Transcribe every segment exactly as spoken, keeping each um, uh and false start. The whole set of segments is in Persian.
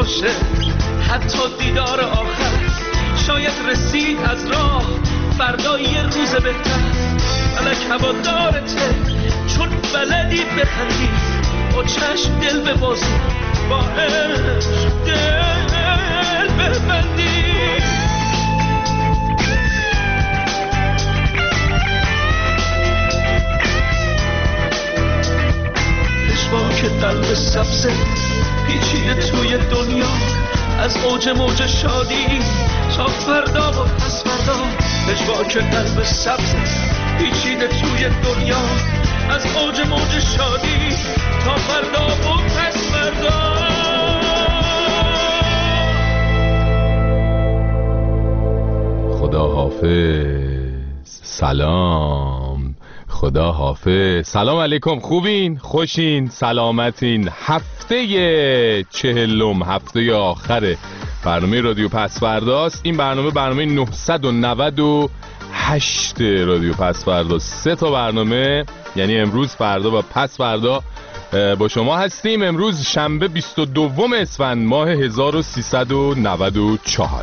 باشه، حتی دیدار آخر شاید رسید از راه، فردا یه روز بهتر. فلک هوادارته چون بلدی بخندی، با چشم دل ببازی، با عشق دل ببندی. پشواک قلب سبزه پیچیده توی دنیا، از اوج موج شادی تا فردا و پس فردا. پشواک قلب سبزه پیچیده توی دنیا، از اوج موج شادی تا فردا و پس فردا. خدا حافظ. سلام. خدا حافظ. سلام علیکم. خوبین؟ خوشین؟ سلامتین؟ هفته چهلم، هفته آخر برنامه رادیو پسورداست. این برنامه برنامه نهصد و نود و هشت رادیو پسوردا. سه تا برنامه، یعنی امروز، فردا و پس فردا با شما هستیم. امروز شنبه بیست و دوم اسفند ماه هزار و سیصد و نود و چهار.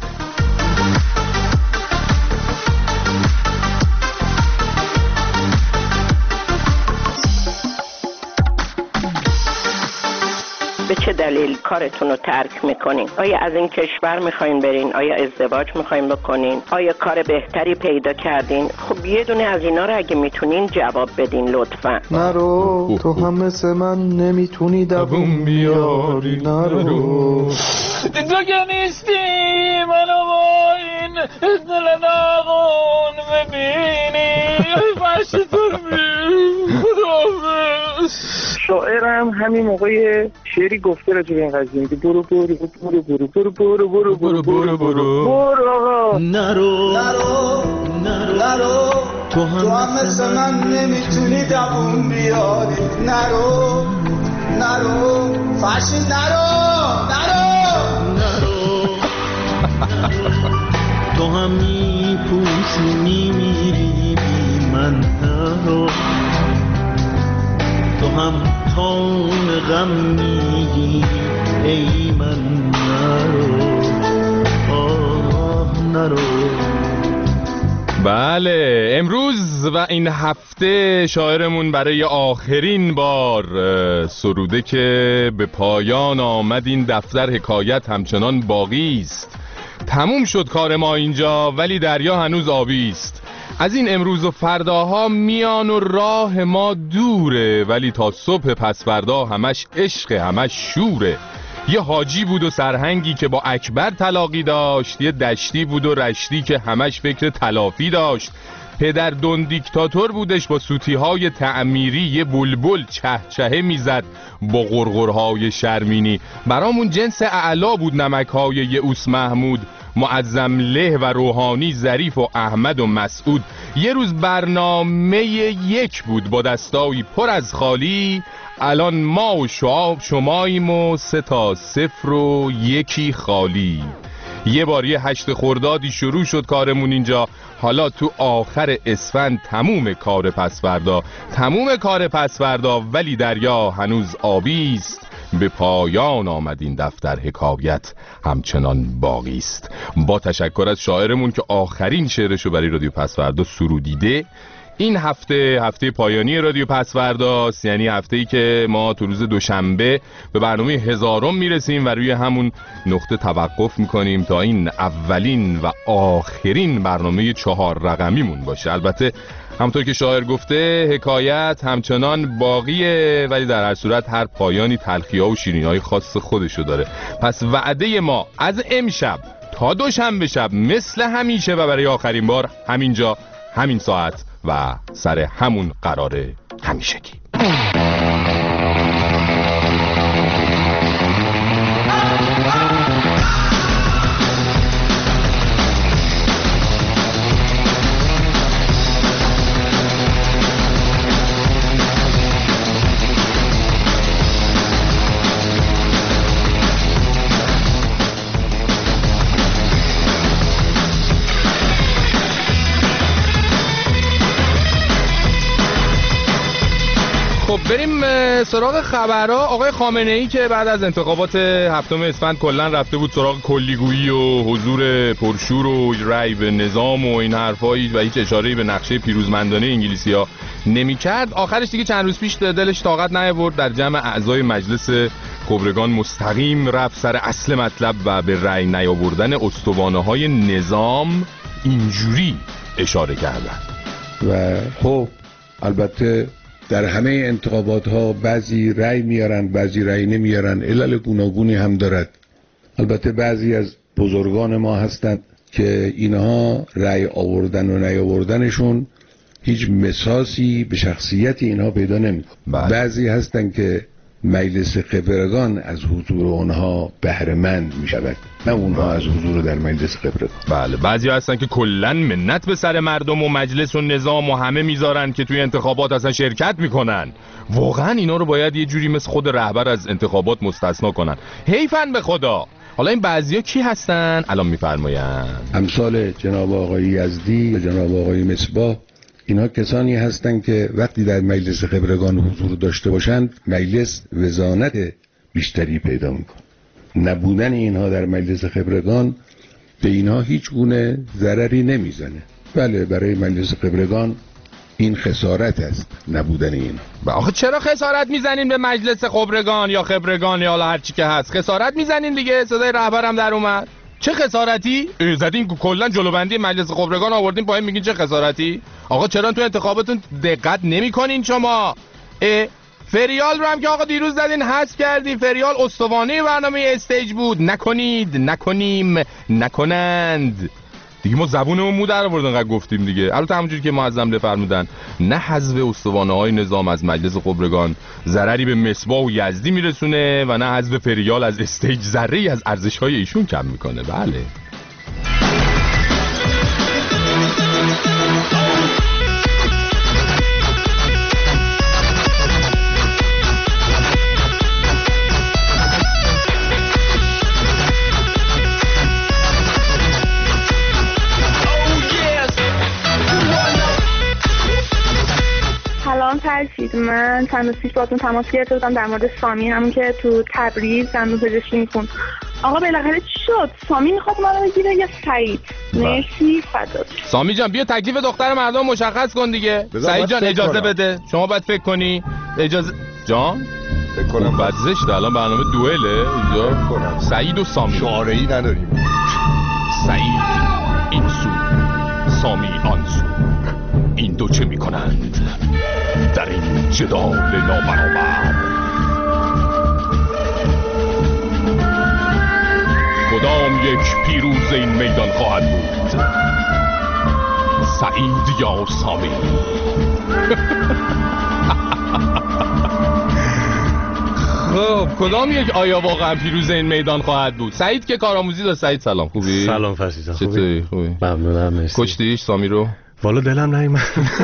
به چه دلیل کارتون رو ترک میکنین؟ آیا از این کشور میخواین برین؟ آیا ازدواج میخواین بکنین؟ آیا کار بهتری پیدا کردین؟ خب یه دونه از اینا رو اگه میتونین جواب بدین لطفا. نرو، تو هم مثل من نمیتونی دووم بیاری. نرو تو که نیستی منو با این دل ناغون ببینی، فرش تو شاعرم همین موقع شعری گفته راجع به این قضیه که برو برو برو برو برو برو برو برو برو برو برو برو آقا. نرو نرو نرو، تو هم مثل من نمیتونی دووم بیاری. نرو نرو فرشین، نرو نرو نرو، تو هم میپوشی میمیری بی من. نرو، تو هم تون غم میگی ای من. نرو آه نرو. بله، امروز و این هفته شاعرمون برای آخرین بار سروده که به پایان آمد این دفتر حکایت همچنان باقی است. تموم شد کار ما اینجا ولی دریا هنوز آبی است. از این امروز و فرداها میان و راه ما دوره، ولی تا صبح پس فردا همش عشق، همش شوره. یه حاجی بود و سرهنگی که با اکبر تلاقی داشت، یه دشتی بود و رشتی که همش فکر تلافی داشت. پدر دون دیکتاتور بودش با سوتیهای تعمیری، یه بلبل چه چهه میزد با غرغرهای شرمینی. برامون جنس اعلا بود نمکهای یئوس محمود، معظم له و روحانی، ظریف و احمد و مسعود. یه روز برنامه یک بود با دستایی پر از خالی، الان ما و شعاب شماییم و سه تا صفر و یکی خالی. یه باری هشت خردادی شروع شد کارمون اینجا، حالا تو آخر اسفند تموم کار پسوردا، تموم کار پسوردا، ولی دریا هنوز آبی است. به پایان آمد این دفتر حکایت همچنان باقی است. با تشکر از شاعرمون که آخرین شعرشو برای رادیو پسوردا سرودیده. این هفته هفته پایانی رادیو پسورداست، یعنی هفته‌ای که ما تو روز دوشنبه به برنامه هزارم میرسیم و روی همون نقطه توقف میکنیم تا این اولین و آخرین برنامه چهار رقمیمون باشه. البته همونطور که شاعر گفته حکایت همچنان باقیه، ولی در هر صورت هر پایانی تلخی‌ها و شیرینی‌های خاص خودشو داره. پس وعده ما از امشب تا دوشنبه شب مثل همیشه و برای آخرین بار همینجا، همین ساعت و سر همون قراره همیشگی. به سراغ خبرها. آقای خامنه‌ای که بعد از انتخابات هفتم اسفند کلا رفته بود سراغ کلیگویی و حضور پرشور و رأی به نظام و این حرفایی و هیچ اشاره‌ای به نقشه پیروزمندانه انگلیسی‌ها نمی‌کرد، آخرش دیگه چند روز پیش دلش طاقت نیاورد در جمع اعضای مجلس خبرگان مستقیم رفت سر اصل مطلب و به رأی نیاوردن استوانه‌های نظام اینجوری اشاره کردن. و خب البته در همه انتخابات ها بعضی رأی میارن بعضی رأی نمیارن، علل گوناگونی هم دارد. البته بعضی از بزرگان ما هستند که اینها رأی آوردن و نیاوردنشون هیچ مساسی به شخصیت اینها پیدا نمیکنه. بعضی هستند که مجلس خبرگان از حضور اونها بهره مند می شود، نه اونها از حضور در مجلس خبرگان. بله، بعضی هستن که کلن منت به سر مردم و مجلس و نظام و همه میذارن که توی انتخابات اصلا شرکت میکنن. واقعا اینا رو باید یه جوری مثل خود رهبر از انتخابات مستثنا کنن. حیفن به خدا. حالا این بعضیا کی هستن؟ الان میفرماین امثال جناب آقای یزدی و جناب آقای مصباح، اینها کسانی هستند که وقتی در مجلس خبرگان حضور داشته باشند مجلس وزانت بیشتری پیدا میکنه. نبودن اینها در مجلس خبرگان به اینها هیچ گونه ضرری نمیزنه. بله، برای مجلس خبرگان این خسارت است نبودن اینها. آخه چرا خسارت میزنین به مجلس خبرگان یا خبرگان یا هر چی که هست؟ خسارت میزنین دیگه. صدای رهبرم در اومد. چه خسارتی؟ زدین کلا جلوبندی مجلس خبرگان آوردین پایین میگین چه خسارتی؟ آقا چرا تو انتخاباتون دقت نمی‌کنین شما؟ فریال رو هم که آقا دیروز زدین حذف کردین. فریال استوانه برنامه استیج بود. نکنید، نکنیم، نکنند دیگه. ما زبونمون مو در آوردن انقدر گفتیم دیگه. البته همونجوری که معظم بفرمودن نه حذف استوانه‌های نظام از مجلس خبرگان ضرری به مصباح و یزدی میرسونه و نه حذف فریال از استیج ذره‌ای از ارزش‌های ایشون کم میکنه. بله. فرشید، من چند روز پیش باهاتون تماس گرفته بودم در مورد سامی، همون که تو تبریز دندون پزشکی میخوند. آقا بالاخره چی شد؟ سامی میخواد منو بگیره یا سعید؟ مرسی، فدات. سامی جان بیا تکلیف دختر مردم مشخص کن دیگه. سعید جان اجازه کنم. بده. شما باید فکر کنی. اجازه جان فکر کنم بعد زشته. الان برنامه دوئله اینجا. کنم. سعید و سامی شعاره‌ای نداریم. سعید این سو، سامی آن سو. این دو چه میکنند در این جدال نابرابر؟ کدام یک پیروز این میدان خواهد بود؟ سعید یا سامی؟ خب کدام یک آیا واقعا پیروز این میدان خواهد بود؟ سعید که کارآموزی داشت. سعید سلام، خوبی؟ سلام فرشید جان، خوبی؟ خوبی؟ ممنونم، مرسی. کشتیش سامی رو؟ والا دلم نیومد.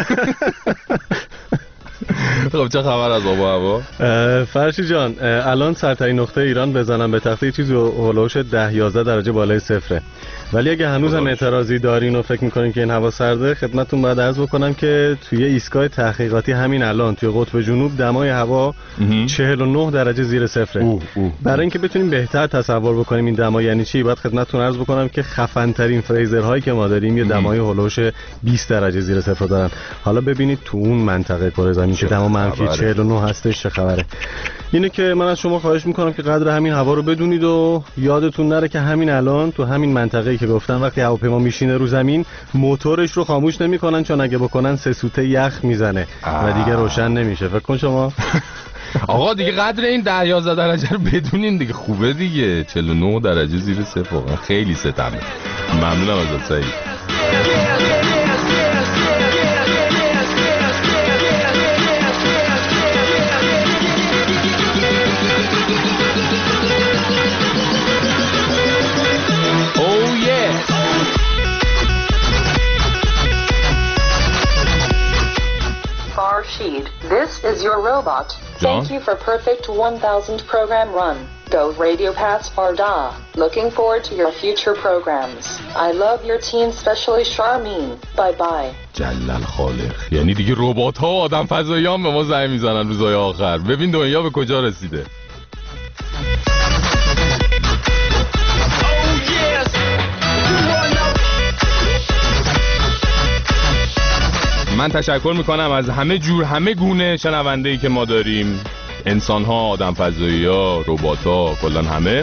خب چه خبر از آب و هوا؟ فرشید جان الان سرترین نقطه ایران بزنم به تخته چیزی هولوش ده یازده درجه بالای صفره، ولی اگه هنوز هم اعتراضی دارین و فکر میکنین که این هوا سرده، خدمتتون باید عرض بکنم که توی ایستگاه تحقیقاتی همین الان توی قطب جنوب دمای هوا چهل و نه درجه زیر صفره. اوه اوه. برای اینکه بتونیم بهتر تصور بکنیم این دما یعنی چی، باید خدمتتون عرض بکنم که خفن ترین فریزرهایی که ما داریم یه دمای هولوش بیست درجه زیر صفر دارن. حالا ببینید تو اون منطقه کره زمین که دما منفی چهل و نه هستش چه خبره. اینه که من از شما خواهش میکنم که قدر همین هوا رو بدونید و یادتون نره که همین الان تو همین منطقه‌ای که گفتم وقتی هواپیما میشینه رو زمین موتورش رو خاموش نمیکنن، چون اگه بکنن سه سوته یخ میزنه و دیگه روشن نمیشه. فکر کن شما. آقا دیگه قدر این ده یازده درجه رو بدونین دیگه. خوبه دیگه. چهل و نه درجه زیر صفر واقعا خیلی ستمه. ممنونم ازت سعید. Farshid, this is your robot. جان. Thank you for perfect one thousand program run. Go Radio Pass Farda. Looking forward to your future programs. I love your team, especially Charmin. Bye bye. جلل خالق. یعنی دیگه ربات ها و آدم فضاییان به ما زنگ میزنن روزهای آخر. ببین دنیا به کجا رسیده. من تشکر میکنم از همه جور همه گونه شنونده‌ای که ما داریم، انسان ها، آدم فضایی ها، ربات ها، کلان همه.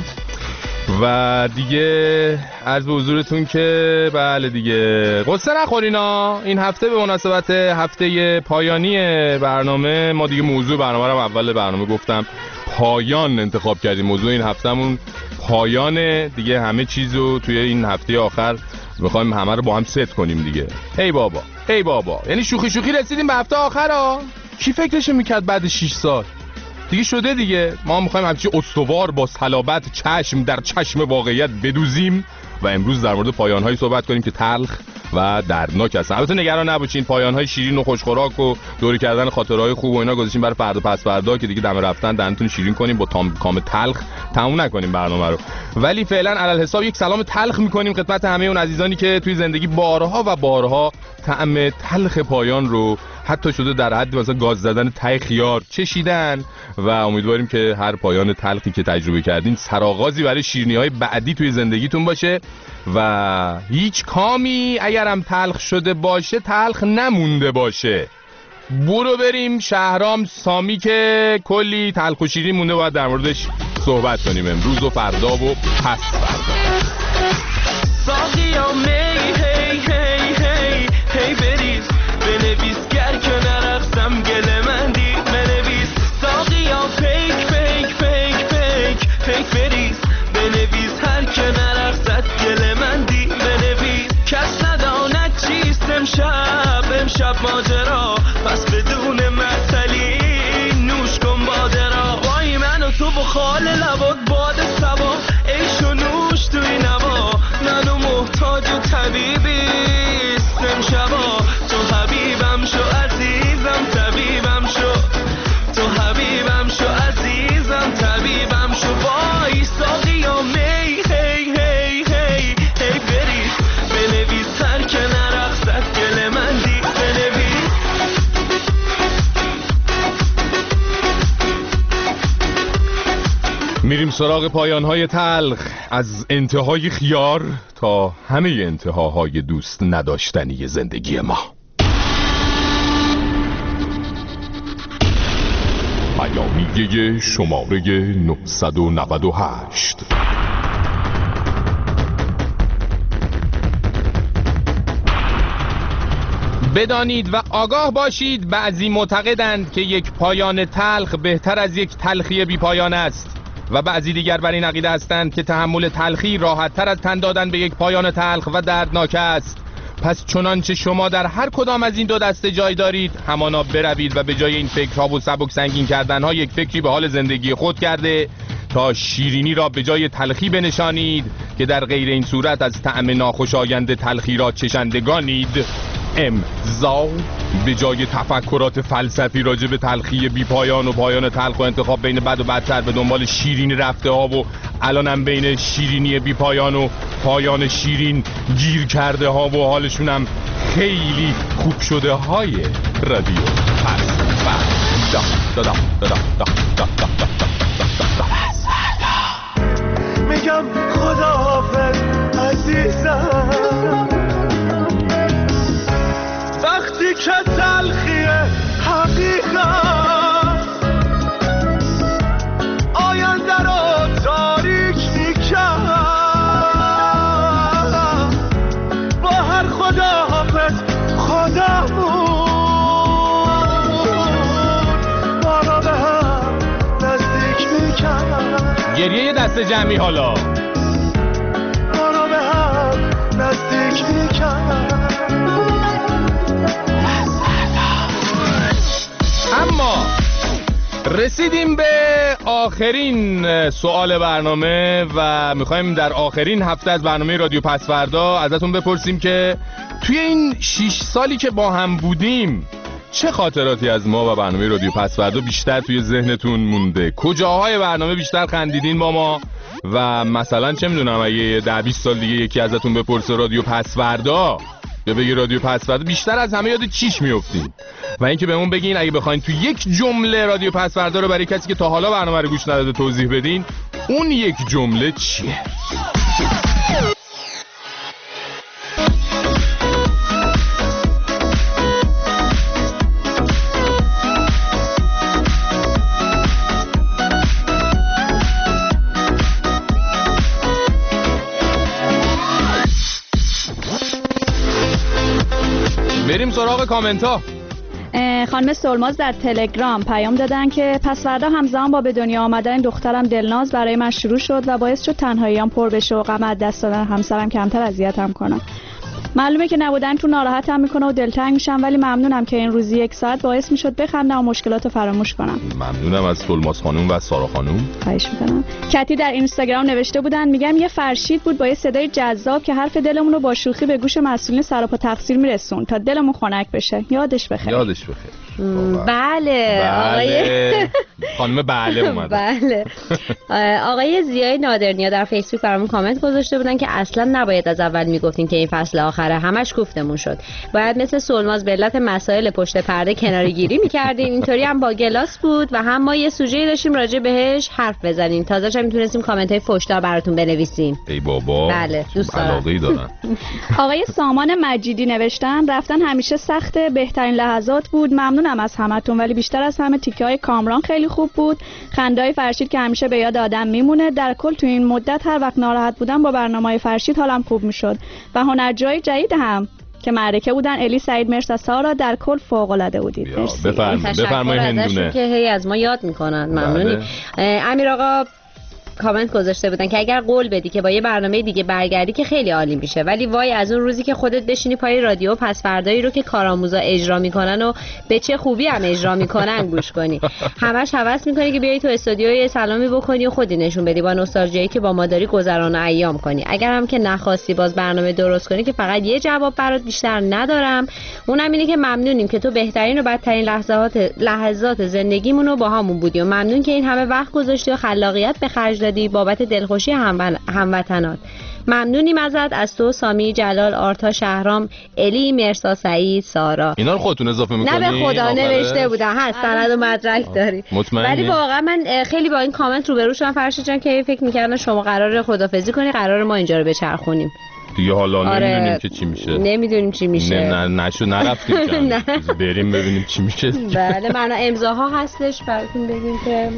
و دیگه عرض به حضورتون که بله دیگه قصه نخورینا. این هفته به مناسبت هفته پایانی برنامه ما دیگه موضوع برنامه رو اول برنامه گفتم پایان انتخاب کردیم. موضوع این هفتهمون پایانه دیگه. همه چیزو توی این هفته آخر میخوایم همه رو با هم ست کنیم دیگه. ای بابا ای بابا، یعنی شوخی شوخی رسیدیم به هفته آخر ها. کی فکرش میکرد بعد شش سال دیگه شده دیگه. ما میخوایم همچی استوار با صلابت چشم در چشم واقعیت بدوزیم و امروز در مورد پایان‌هایی صحبت کنیم که تلخ و دردناک هستن. البته نگران نباشین، پایان‌های شیرین و خوشخوراک و دوری کردن خاطرهای خوب و اینا گذاشتیم برای فردا پس فردا که دیگه دم رفتن دهنتون شیرین کنیم با تام کام تلخ تموم نکنیم برنامه رو. ولی فعلا علل حساب یک سلام تلخ میکنیم خدمت همه اون عزیزانی که توی زندگی بارها و بارها طعم تلخ پایان رو حتی شده در حد مثلا گاز زدن ته خیار چشیدن و امیدواریم که هر پایان تلخی که تجربه کردین سرآغازی برای شیرینی‌های بعدی توی زندگیتون باشه و هیچ کامی اگرم تلخ شده باشه تلخ نمونده باشه. برو بریم شهرام سامی که کلی تلخ و شیرین مونده باید در موردش صحبت کنیم امروز و فردا و پس فردا. ساقیا می هی هی هی هی بریز بنویس گر که نرقصم گل من دی بنویس. ساقیا پیک پیک پیک پیک پیک بریز بنویس هر که نرقصد گل من دی بنویس. کس نداند چیست امشب امشب ماجرا پس بدون معطلی نوش کن باده را. وای من و تو بخال لبات باد سبا عیش و نوش توی نوا منو محتاج و طبیبیست امشبا. تو حبیبم شو عزیزم طبیبم شو تو حبیبم شو عزیزم طبیبم شو. وای ساقیا می هی هی هی هی بریز بنویس هر که نرقصد گل من دی بنویس. میریم سراغ پایانهای تلخ از انتهای خیار تا همه انتهاهای دوست نداشتنی زندگی ما. بیانیه شماره نهصد و نود و هشت. بدانید و آگاه باشید بعضی معتقدند که یک پایان تلخ بهتر از یک تلخی بی پایان است و بعضی دیگر بر این عقیده هستند که تحمل تلخی راحت تر از تن دادن به یک پایان تلخ و دردناک است. پس چنانچه شما در هر کدام از این دو دسته جای دارید همانا بروید و به جای این فکرها و سبک سنگین کردنها یک فکری به حال زندگی خود کرده تا شیرینی را به جای تلخی بنشانید که در غیر این صورت از طعم ناخوشایند تلخی را چشندگانید. امضا. به جای تفکرات فلسفی راجع به تلخی بی پایان و پایان تلخ و انتخاب بین بد و بدتر به دنبال شیرینی رفته ها و الانم بین شیرینی بی پایان و پایان شیرین گیر کرده ها و حالشون هم خیلی خوب شده های رادیو پس فردا دا دا دا دا دا دا دا. میگم خداحافظ عزیزم وقتی که تلخی حقیقت آینده رو تاریک میکرد با هر خداحافظ خودمون ما رو به هم نزدیک میکرد. گریه دست جمعی حالا ما رو به هم نزدیک میکرد. اما رسیدیم به آخرین سوال برنامه و میخوایم در آخرین هفته از برنامه رادیو پس فردا ازتون بپرسیم که توی این شش سالی که با هم بودیم چه خاطراتی از ما و برنامه رادیو پسوردا بیشتر توی ذهنتون مونده؟ کجاهای برنامه بیشتر خندیدین با ما؟ و مثلا چه میدونم اگه ده بیست سال دیگه یکی ازتون بپرسه رادیو پسوردا یا بگی رادیو پسوردا بیشتر از همه یاد چیش میافتین؟ و اینکه بهمون بگین اگه بخواین تو یک جمله رادیو پسوردا رو برای کسی که تا حالا برنامه رو گوش نداده توضیح بدین، اون یک جمله چیه؟ بریم سراغ کامنت ها. خانم سلماز در تلگرام پیام دادن که پسوردا همزمان با به دنیا آمدن دخترم دلناز برای من شروع شد و باعث شد تنهاییام پر بشه و غم از دست دادن همسرم کمتر اذیتم کنه. معلومه که نبودن تو ناراحتم میکنه و دلتنگ میشم، ولی ممنونم که این روزی یک ساعت باعث میشد بخندم و مشکلاتو فراموش کنم. ممنونم از سلماز خانم و سارا خانم. خواهش میکنم. کتی در اینستاگرام نوشته بودن، میگم یه فرشید بود با یه صدای جذاب که حرف دلمون رو با شوخی به گوش مسئولین سراپا تقصیر میرسون تا دلمون خنک بشه. یادش بخیر. یادش بخیر. بله آقای خانم بله اومد. بله آقای زیای نادرنیا در فیسبوک برامون کامنت گذاشته بودن که اصلا نباید از اول میگفتین که این فصل آخره، همش گفتمون شد. باید مثل سلماز به علت مسائل پشت پرده کناری گیری میکردین. اینطوری هم با گلاس بود و هم ما یه سوژه‌ای داشتیم راجع بهش حرف بزنیم. تازه‌ش هم میتونستیم کامنت‌های فحش‌دار براتون بنویسیم. ای بابا. بله دوست علاقه‌ای دارن. آقای سامان مجیدی نوشتن رفتن همیشه سخت، بهترین لحظات بود. ممنونم از همتون، ولی بیشتر از همه تیکه‌های کامران خیلی خوب بود. خنده‌های فرشید که همیشه به یاد آدم میمونه. در کل تو این مدت هر وقت ناراحت بودم با برنامه‌های فرشید حالم خوب میشد و هنرجوهای جدید هم که معرکه بودن، الی، سعید، مرسا، سارا، در کل فوق‌العاده بودید. بفرمایید بفرمایید هندونه که هی از ما یاد میکنن. ممنونی. امیر آقا کامنت گذاشته بودن که اگر قول بدی که با یه برنامه دیگه برگردی که خیلی عالی میشه، ولی وای از اون روزی که خودت بشینی پای رادیو پس فردایی رو که کارآموزا اجرا میکنن و به چه خوبی هم اجرا میکنن گوش کنی. همش هوس میکنی که بیای تو استودیو یه سلامی بکنی و خودی نشون بدی، با نوستالژیایی که با ما داری گذران ایام کنی. اگر هم که نخواستی باز برنامه درست کنی که فقط یه جواب برات بیشتر ندارم، اونم اینه که ممنونیم که تو بهترین و بدترین لحظات لحظات زندگیمون رو با همون بودی و ممنون که این همه وقت گذاشتی و خلاقیت به خرج دادی بابت دلخوشی هموطنات. ممنونیم ازت، از تو، سامی، جلال، آرتا، شهرام، الی، مرسا، سعید، سارا. اینا رو خودتون اضافه می‌کنی؟ نه به خدا نوشته بودن، هست سند و مدرک داری. ولی واقعا من خیلی با این کامنت روبرو شدم فرشید جان که فکر می‌کردم شما قراره خدافظی کنی، قراره ما اینجا رو بچرخونیم. دیگه حالا آره نمیدونیم که چی میشه. نمیدونیم چی میشه. نه نه نشو نرفتیم که بریم ببینیم چی میشه. بله من امضاها هستش براتون بگیم که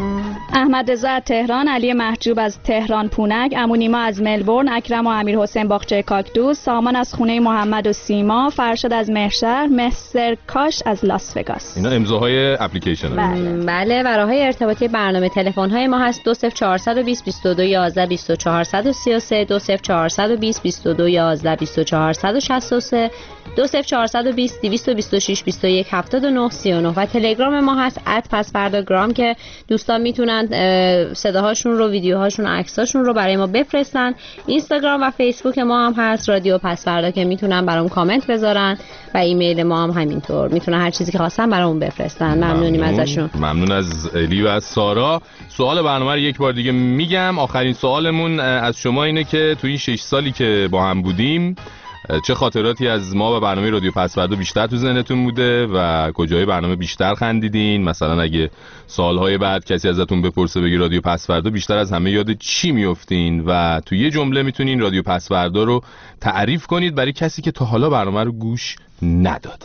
احمد رضا از تهران، علی محجوب از تهران پونک، امونیما از ملبورن، اکرم و امیر حسین باغچه کاکتوس، سامان از خونه محمد و سیما، فرشاد از مهشهر، مستر کاش از لاس وگاس. اینا امضاهای اپلیکیشن. بله بله. و راههای ارتباطی برنامه تلفن های ما هست دو صفر چهار دو صفر بیست دو یازده بیست و چهار سه سه، دو صفر چهار دو صفر بیست دو یازده بیست و چهار شصت و سه، دو صفر چهار دو بیست دویست و بیست و شش بیست و یک هفتاد و نه سی و نه و تلگرام ما هست ات پسورداگرام که دوستان میتونن صداهاشون رو، ویدیوهاشون و عکساشون رو برای ما بفرستن. اینستاگرام و فیسبوک ما هم هست رادیو پسوردا که میتونن برام کامنت بذارن و ایمیل ما هم همینطور، میتونن هر چیزی که خواستن برامون بفرستن. ممنونیم ممنون. ازشون. ممنون از الی و از سارا. سوال برنامه رو یک بار دیگه میگم. آخرین سوالمون از شما اینه که تو این شش سالی که با هم بودیم چه خاطراتی از ما و برنامه رادیو پسوردا بیشتر تو ذهنتون بوده و کجای برنامه بیشتر خندیدین؟ مثلا اگه سالهای بعد کسی ازتون بپرسه بگی رادیو پسوردا بیشتر از همه یاد چی میافتین؟ و تو یه جمله میتونین رادیو پسوردا رو تعریف کنید برای کسی که تا حالا برنامه رو گوش نداده.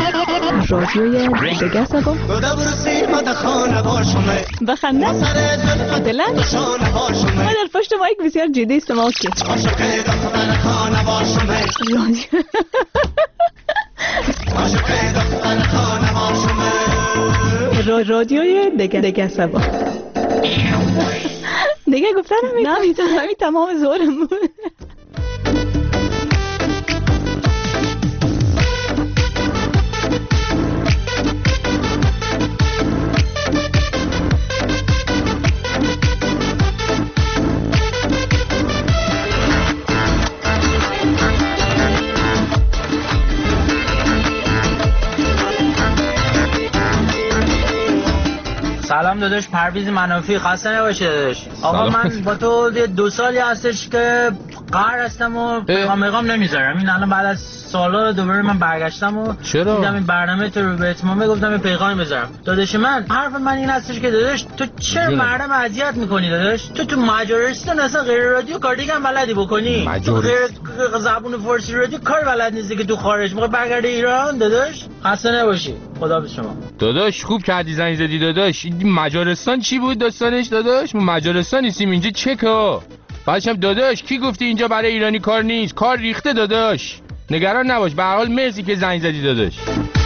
رادیوی دگه سبا بخنده دلن ما در پشت مایک بسیار جدی استماع کرد. رادیوی دگه دگه سبا دیگه گفتن نمیتونم همین تمام زورم بود. داداش پرویز منافی، خسته نباشه داداش. آقا من با تو دو سالی هستش که قهر هستم و پیغام پیغام نمیذارم. این الان بعد از سالا دوباره من برگشتم و چرا؟ دیدم این برنامه تو رو به اتمام گفتم یه پیغامی بذارم. داداش من حرف من این هستش که داداش تو چرا مردم اذیت میکنی داداش؟ تو تو مجارستان اصلا غیر رادیو کار دیگه هم بلدی بکنی. تو غیر زبون فارسی رادیو کار بلد نیستی که تو خارج موقع برگردی ایران داداش. خسته نباشی. خدا به شما. داداش خوب کردی زنگ زدی داداش. این مجارستان چی بود داستانش داداش؟ ما مجارستان نیستیم اینجا چکا. بعدش هم داداش کی گفتی اینجا برای ایرانی کار نیست؟ کار ریخته داداش. نگران نباش. به هر حال مرسی که زنگ زدی داداش.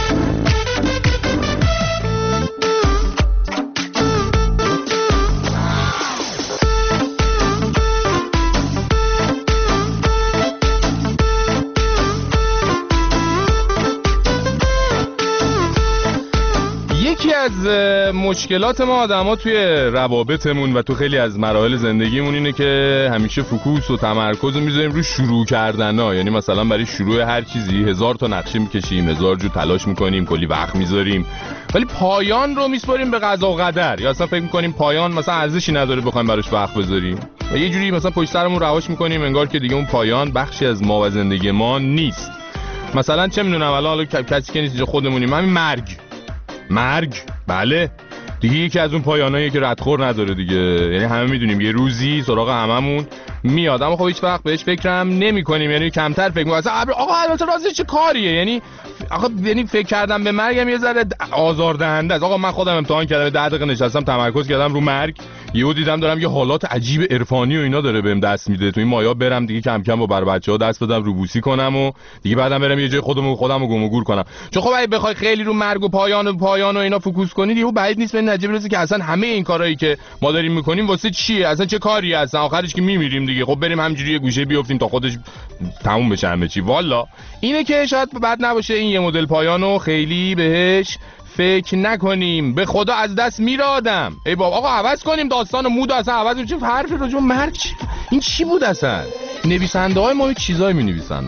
یکی از مشکلات ما آدما توی روابطمون و تو خیلی از مراحل زندگیمون اینه که همیشه فوکوس و تمرکز رو میذاریم رو شروع کردن‌ها. یعنی مثلا برای شروع هر چیزی هزار تا نقشه میکشیم، هزار جو تلاش میکنیم، کلی وقت میذاریم، ولی پایان رو میسپاریم به قضا و قدر. یا اصلا فکر میکنیم پایان مثلا ارزشی نداره بخوایم براش وقت بذاریم و یه جوری مثلا پشت سرمون رهاش میکنیم انگار که دیگه اون پایان بخشی از ما و زندگی ما نیست. مثلا چه میدونم الان کسی که نیست خودمونیم، همین مرگ مرگ بله دیگه یکی از اون پایانایی که ردخور نداره دیگه. یعنی همه میدونیم یه روزی سراغ هممون میاد، اما خب هیچ وقت بهش فکرم نمی کنیم. یعنی کمتر فکر می‌کنیم اصلا آقا البته رازش چه کاریه. یعنی آقا یعنی فکر کردم به مرگم یه ذره آزاردهنده است. آقا من خودم امتحان کردم، ده دقیقه نشستم تمرکز کردم رو مرگ، یهو دیدم دارم یه حالات عجیب عرفانی و اینا داره بهم دست میده. تو این مایا برم دیگه کم کم با بر بچه‌ها دست بدم رو بوسی کنم و دیگه بعدم برم یه جای خودمو خودمو گم و گور کنم. چون خب اگه بخوای خیلی رو مرگ و پایان و پایان و اینا فوکوس کنی یهو بعید نیست به نتیجه برسی که اصلا همه این کارهایی که ما داریم میکنیم واسه چیه، اصلا چه کاری هستن، آخرش که میمیریم دیگه. خب بریم همینجوری یه گوشه بیافتیم تا خودش تموم بشه همه چی. والا اینه که شاید بد نباشه این یه مدل پایانو خیلی بهش فکر نکنیم. به خدا از دست میره آدم. ای بابا آقا عوض کنیم داستان و مود اصلا عوض کنیم. چه حرفی راجع به مرگ چی؟ این چی بود اصلا؟ نویسنده های ما یه چیزایی می نویسن.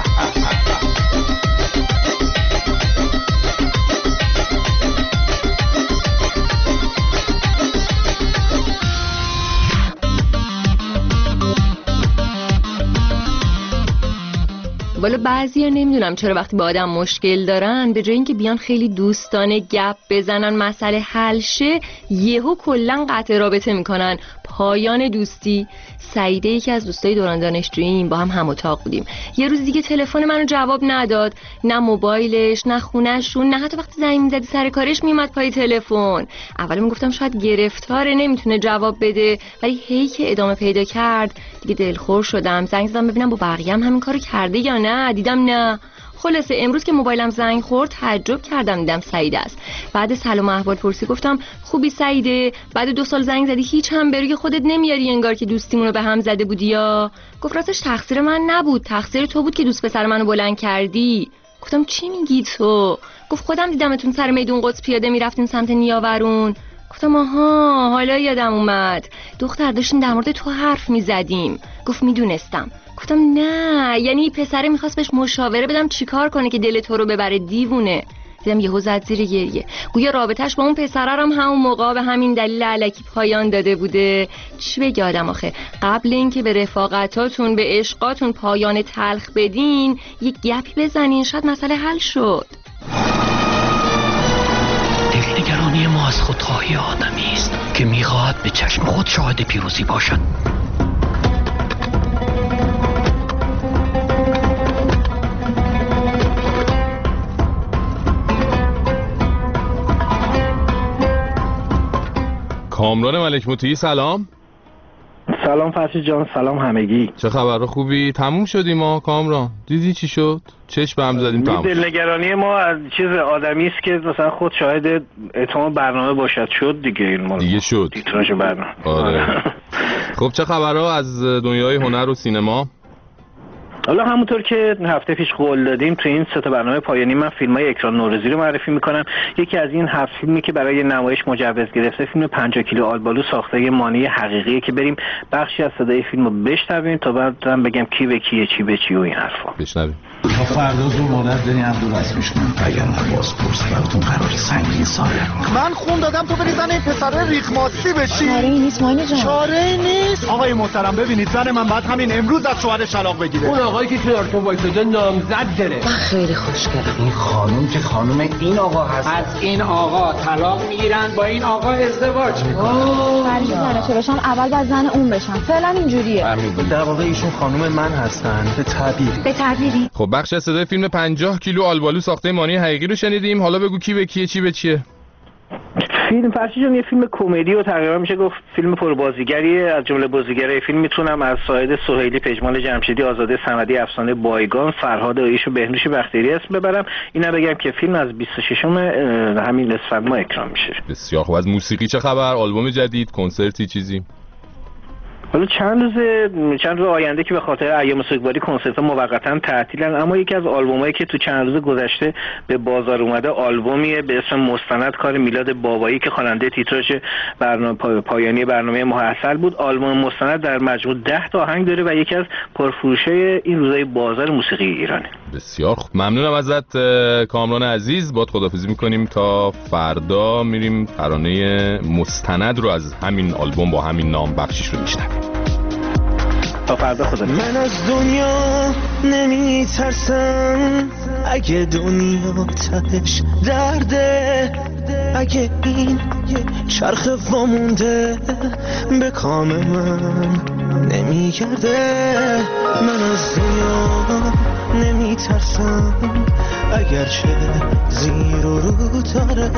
والا بعضیا نمیدونم چرا وقتی با آدم مشکل دارن به جای اینکه بیان خیلی دوستانه گپ بزنن مسئله حل شه یهو کلا قطع رابطه میکنن، پایان دوستی. سعیده یکی از دوستای دوران دانشجوییم، با هم هم اتاق بودیم. یه روز دیگه تلفن منو جواب نداد، نه موبایلش نه خونه‌شون، نه حتی وقتی زنگ می‌زدی سر کارش میومد پای تلفن. اول میگفتم شاید گرفتاره نمیتونه جواب بده، ولی هی که ادامه پیدا کرد دیگه دلخور شدم. زنگ زدم ببینم با بقیه هم همین کارو کرده یا نه، دیدم نه. خلاصه امروز که موبایلم زنگ خورد تعجب کردم دیدم سعیده است. بعد سلام و احوال پرسی گفتم خوبی سعیده؟ بعد دو سال زنگ زدی هیچ هم بروی خودت نمیاری انگار که دوستیمون رو به هم زده بودی یا؟ گفت راستش تقصیر من نبود، تقصیر تو بود که دوست پسر منو بلند کردی. گفتم چی میگی تو؟ گفت خودم دیدمتون سر میدون قدس پیاده میرفتیم سمت نیاورون. گفتم آها حالا یادم اومد، دختر داشتیم در مورد تو حرف میزدیم. گفت میدونستم. گفتم نه یعنی پسره میخواست بهش مشاوره بدم چیکار کنه که دل تو رو ببره دیوونه. دیدم یهو زد زیر گریه، گویا رابطش با اون پسره هم همون موقع به همین دلیل الکی پایان داده بوده. چی بگه آدم آخه؟ قبل اینکه به رفاقتاتون به عشقاتون پایان تلخ بدین یک گپی بزنین شاید مسئله حل شد. دلنگرانی ما از خودخواهی آدمی است که میخواهد به چشم خود شاهد پیروزی باشد. کامران ملک مطیعی سلام. سلام فرشید جان، سلام همگی. چه خبره؟ خوبی؟ تموم شدی ما کامران؟ دیدی چی شد؟ چشم هم زدیم تموم. دلنگرانی ما از چیز آدمی است که مثلا خود شاهد اتمام برنامه باشد. شد دیگه این مال دیگه شد تیتراژ برنامه. آره. خب چه خبره از دنیای هنر و سینما؟ حالا همونطور که هفته پیش قول دادیم تو این سه تا برنامه پایانی من فیلم‌های اکران نوروزی رو معرفی میکنم. یکی از این هفت فیلمی که برای نمایش مجوز گرفته فیلم پنجاه کیلو آلبالو ساخته مانی حقیقیه که بریم بخشی از صدای فیلمو بشنویم تا بعدم بگم کی به کیه چی به چی و این حرفا. بشنویم. تا فردا زور مادر داری هم دو بس میشنم اگر من باز پرس براتون قرار سنگین ساره. من خون دادم تو بری زن این پسره ریخماسی بشی. چاره ای نیست مانی جان. چاره ای نیست. آقای محترم ببینید زن من بعد همین امروز از شوهرش طلاق بگیره. اون آقایی که تو تو وایساده نامزد داره. من خیلی خوشگلم. این خانم که خانم این آقا هست. از این آقا طلاق میگیرن با این آقا ازدواج میکنن. فرض زنه چه بشم اول باید زن اون بشم. فعلا اینجوریه. در واقع ایشون خانم من هستن به تعبیر. به تعبیری. خب بخش از صدای فیلم پنجاه کیلو آلبالو ساخته مانی حقیقی رو شنیدیم. حالا بگو کی به کیه چی به چیه. فیلم فرشی جان یه فیلم کمدی و تقریبا میشه گفت فیلم پربازیگریه. از جمله بازیگرای فیلم میتونم از ساید سهیلی، پژمان جمشیدی، آزاده صمدی، افسانه بایگان، فرهاد عایش و بهنوش بختیاری اسم ببرم. اینا بگم که فیلم از بیست و ششم همین اسفند ماه اکران میشه. بسیار خوب. از موسیقی چه خبر؟ آلبوم جدید، کنسرتی، چیزی؟ حالا چند روز چند روز آینده که به خاطر ایام سوگواری کنسرت‌ها موقتا تعطیلن، اما یکی از آلبومایی که تو چند روز گذشته به بازار اومده آلبومیه به اسم مستند کار میلاد بابایی که خواننده تیتراژ برنامه پایانی برنامه ماه عسل بود. آلبوم مستند در مجموع ده تا آهنگ داره و یکی از پرفروشه این روزهای بازار موسیقی ایرانه. بسیار خوب. ممنونم ازت کامران عزیز. باهات خداحافظی می‌کنیم تا فردا میریم ترانه مستند رو از همین آلبوم با همین نام بخشیش رو میشنویم. تا فردا خدا. من از دنیا نمی ترسم اگه دنیا تهش درده، اگه این چرخ وامونده به کام من نمی گرده. من از دنیا نمی ترسم اگرچه زیر و رو داره،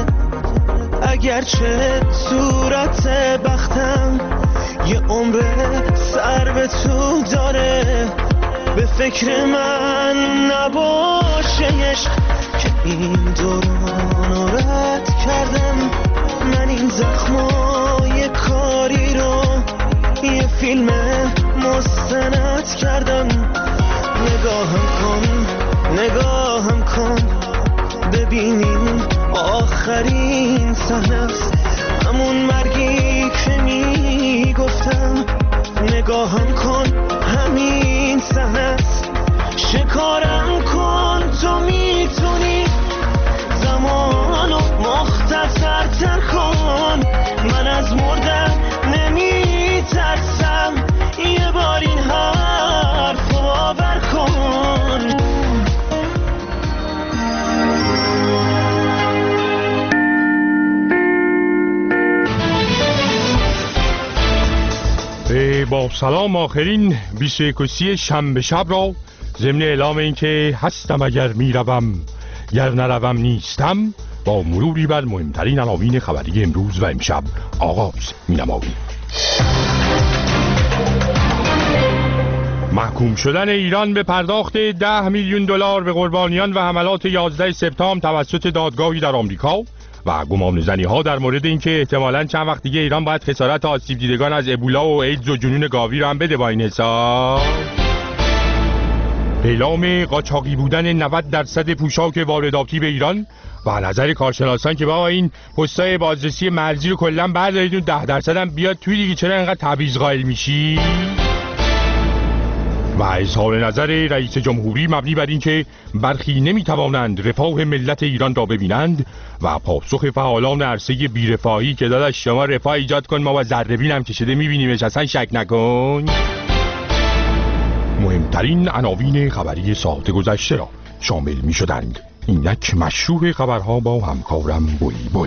اگرچه صورت بختم یه عمر سر به تو داره. به فکر من نباشه عشق که این دوران رد کردم. من این زخمای کاری رو یه فیلم مستند کردم. نگاهم کن نگاهم کن ببینیم آخرین صحنه است همون مرگی که میگفتم. نگاهم کن همین صحنه است. شکارم کن تو میتونی زمانو مختصر تر کن. من از مردن نمیترسم یه بار این حرف باور کن. با سلام آخرین بیست و یکم شنبه شب را ضمن اعلام این که هستم اگر میروم گر نروم نیستم با مروری بر مهمترین عناوین خبری امروز و امشب آغاز مینماییم. محکوم شدن ایران به پرداخت ده میلیون دلار به قربانیان و حملات یازده سپتامبر توسط دادگاهی در آمریکا و گمانه‌زنی ها در مورد اینکه احتمالاً چند وقت دیگه ایران باید خسارت آسیب دیدگان از ابولا و ایدز و جنون گاوی رو هم بده با این حساب. اعلام قاچاقی بودن نود درصد پوشاک وارداتی به ایران و نظر کارشناسان که با این پستای بازرسی مرزی رو کلاً بردارید اون ده درصد هم بیاد توی دیگه. چرا اینقدر تبعیض قائل میشی؟ و اظهار نظر رئیس جمهوری مبنی بر اینکه برخی نمیتوانند رفاه ملت ایران را ببینند و پاسخ فعالان عرصه بیرفاهی که داداش شما رفاه ایجاد کن ما با ذره‌بین هم که شده میبینیمش اصلا شک نکن. مهمترین عناوین خبری ساعت گذشته را شامل میشدند. اینک مشروع خبرها با همکارم بوی بوی.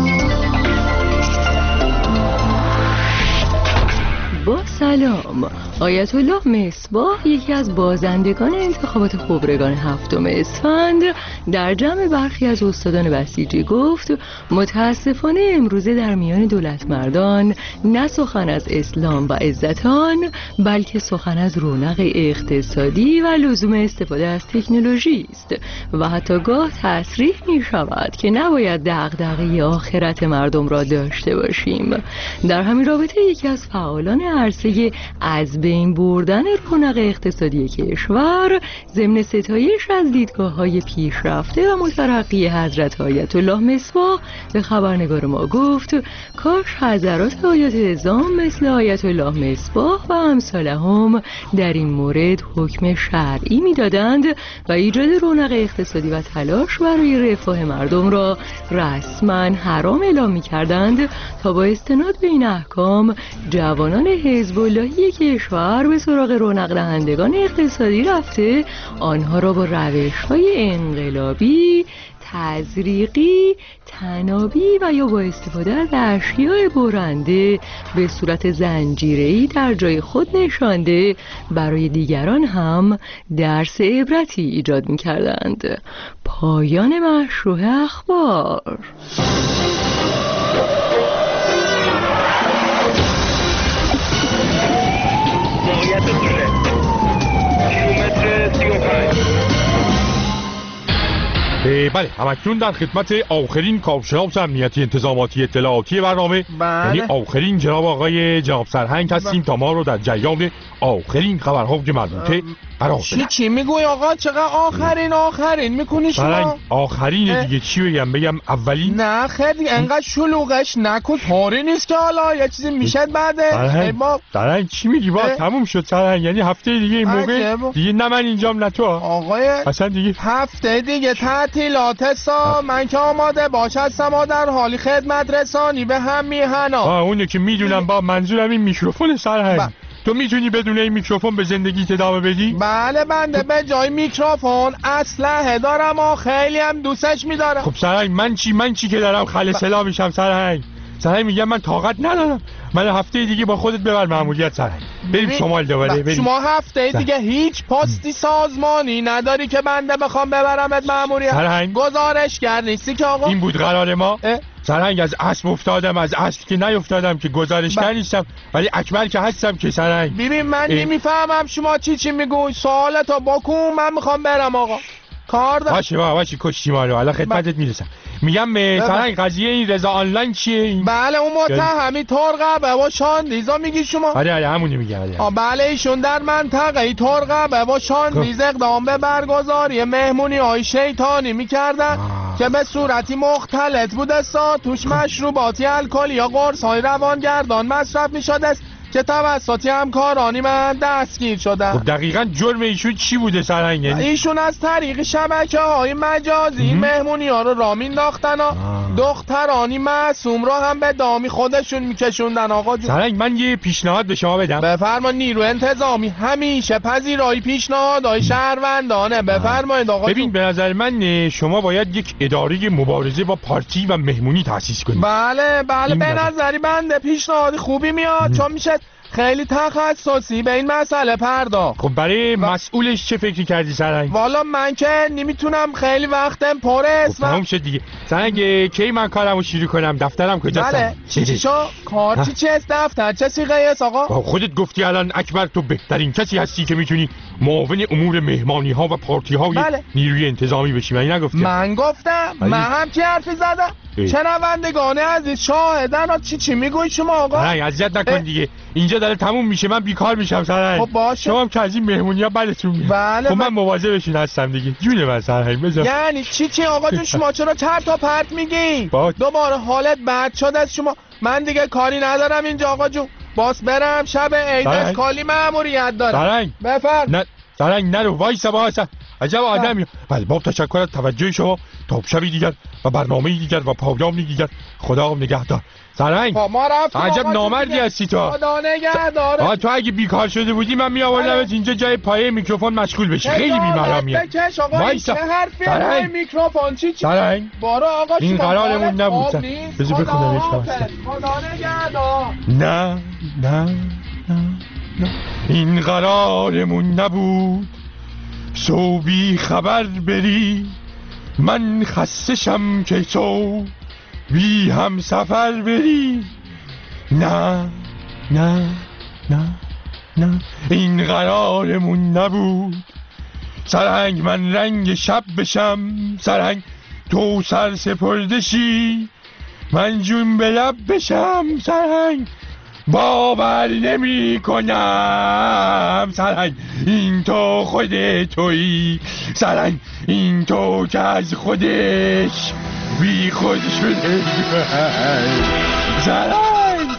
با سلام، آیت الله مصباح یکی از بازندگان انتخابات خبرگان هفتم اسفند در جمع برخی از استادان بسیجی گفت متاسفانه امروزه در میان دولت مردان نه سخن از اسلام و عزتان بلکه سخن از رونق اقتصادی و لزوم استفاده از تکنولوژی است و حتی گاه تصریح می شود که نباید دغدغه آخرت مردم را داشته باشیم. در همین رابطه یکی از فعالان عرصه از بین بردن رونق اقتصادی کشور ضمن ستایش از دیدگاه‌های پیشرفته و مترقی حضرت آیت الله مصباح به خبرنگار ما گفت کاش حضرات آیت اعظام مثل آیت الله مصباح و امثالهم در این مورد حکم شرعی میدادند و ایجاد رونق اقتصادی و تلاش برای رفاه مردم را رسما حرام اعلام می‌کردند تا با استناد به این احکام جوانان حزب اللهی کشور به سراغ رونق دهندگان اقتصادی رفته آنها را با روش‌های انقلابی، تزریقی، تنابی و یا با استفاده از اشیاء برنده به صورت زنجیره‌ای در جای خود نشانده برای دیگران هم درس عبرتی ایجاد می‌کردند. پایان مشروع اخبار. بله همکنون در خدمت آخرین کارشناس امنیتی انتظاماتی اطلاعاتی برنامه بله. یعنی آخرین جناب آقای جناب سرهنگ هستیم تا ما رو در جریان آخرین خبرهای مربوطه قرار بدن. چی چی میگوی آقا؟ چقدر آخرین آخرین میکنی شما؟ آخرین دیگه چی بگم بگم اولین؟ نه خیلی انقدر شلوغش نکن، طوری نیست که حالا یه چیزی میشه بعده. سرهنگ ما... سرهنگ چی میگی با تموم شد سرهنگ، یعنی هفته دیگه این موقع دیگه نه من اینجام نه تو آقای اصلا دیگه هفته دیگه تعطیلات سا من که آماده باش هستم در حالی خدمت رسانی به هم میهنا. آه اونه که میدونم با منظورم این میکروفون سرهنگ. تو میتونی بدون این میکروفون به زندگیت ادامه بدی؟ بله بنده به جای میکروفون اسلحه دارم و خیلی هم دوستش میدارم. خب سرهنگ من چی من چی که دارم خل سلا میشم سرهنگ؟ سرهنگ میگم من طاقت ندارم، من هفته دیگه با خودت ببر ماموریت سرهنگ بریم شمال دوباره بریم. شما هفته دیگه هیچ پستی سازمانی نداری که بنده بخوام ببرمت ماموریت؟ سرهنگ گزارشگر نیستی که آقا؟ این بود قرار ما؟ سرهنگ از اسب افتادم، از اسب که نیفتادم که گزارشگر نیستم ولی اکمل که هستم که سرهنگ. ببین من نمیفهمم شما چی چی میگوی، سوالتو بکن من میخوام برم آقا کار دارم. باشه با باشه کشتی مالو الان خدمتت میرسم. میگم سرهنگ قضیه این رضا آنلاین چیه این؟ بله اون متهمی ترقبه و شاندیزا میگی شما؟ آره آره همونی میگه. آره بله ایشون در منطقه ترقبه و شاندیز اقدام به برگزاری مهمونی های شیطانی میکردن که به صورتی مختلط بوده سا توش مشروباتی الکلی یا قرص های روانگردان مصرف میشده است که توسط همکارانی من دستگیر شدن. خب دقیقاً جرم ایشون چی بوده سرهنگ؟ ایشون از طریق شبکه‌های مجازی مهمونی‌ها رو راه مینداختن و دخترانی معصوم رو هم به دامی خودشون میکشوندن. آقا جون سرهنگ من یه پیشنهاد به شما بدم. بفرما. نیرو انتظامی همیشه پذیرای پیشنهادهای شهروندانه. بفرمایید آقا. ببین به نظر من شما باید یک اداره مبارزه با پارتی و مهمونی تأسیس کنید. بله بله به نظری بنده پیشنهاد خوبی میاد چون میشه خیلی تخصصی به این مسئله پرداخت. خب برای و... مسئولش چه فکری کردی سرهنگ؟ والا من که نمیتونم خیلی وقتم پره. خب تموم شد دیگه سرهنگ. کی من کارمو شروع کنم؟ دفترم کجاست؟ بله چی چی شو؟ کار چی چی است؟ دفتر چه سیغه است آقا؟ خودت گفتی الان اکبر تو بهترین کسی هستی که میتونی معاون امور مهمانی ها و پارتی های بله. نیروی انتظامی بشی. من نگفتم؟ من گفتم بله. من هم چی حرفی زدم؟ شنوندگان عزیز شاهدن. چی چی میگوی شما آقا؟ نه اذیت نکن دیگه، اینجا داره تموم میشه من بیکار میشم سرهنگ. خب باشه شما هم که از این مهمونی‌ها بدتون میاد. بله خب من مواظبشون هستم دیگه. جون من سرهنگ بذار. یعنی چی چی آقا جون شما چرا چرت و پرت میگی؟ دوباره حالت بد شده از شما. من دیگه کاری ندارم اینجا آقا جون. باس برم شب عید از کالی مأموریت دارم. سرهنگ بفرم. نه سرهنگ نرو وایسا وایسا. عجب آدمی. بله با تشکر از توجه شما. تا شبی دیگر و برنامه‌ای دیگر و پایانی دیگر. خدا نگهدار. سرهنگ عجب نامردی هستی تو. خدا نگهدار. تو اگه بیکار شده بودی من میآوردمت اینجا جای پایه میکروفون مشغول بشی. خیلی بی‌مرامیه. وایسا. چه حرفی از میکروفون چی چی؟ سرهنگ بارا آقا این قرارمون نبود. بذار بخونمش. خدا نگهدار. نه نه نه این قرارمون نبود تو بی خبر بری، من خستشم که تو بی هم سفر بری. نه نه نه نه این قرارمون نبود. سرهنگ من رنگ شب بشم، سرهنگ تو سر سپردشی، من جون به لب بشم سرهنگ باور نمی کنم. سرهنگ این تو خود تویی، سرهنگ این تو که از خودش بی خود شده. سرهنگ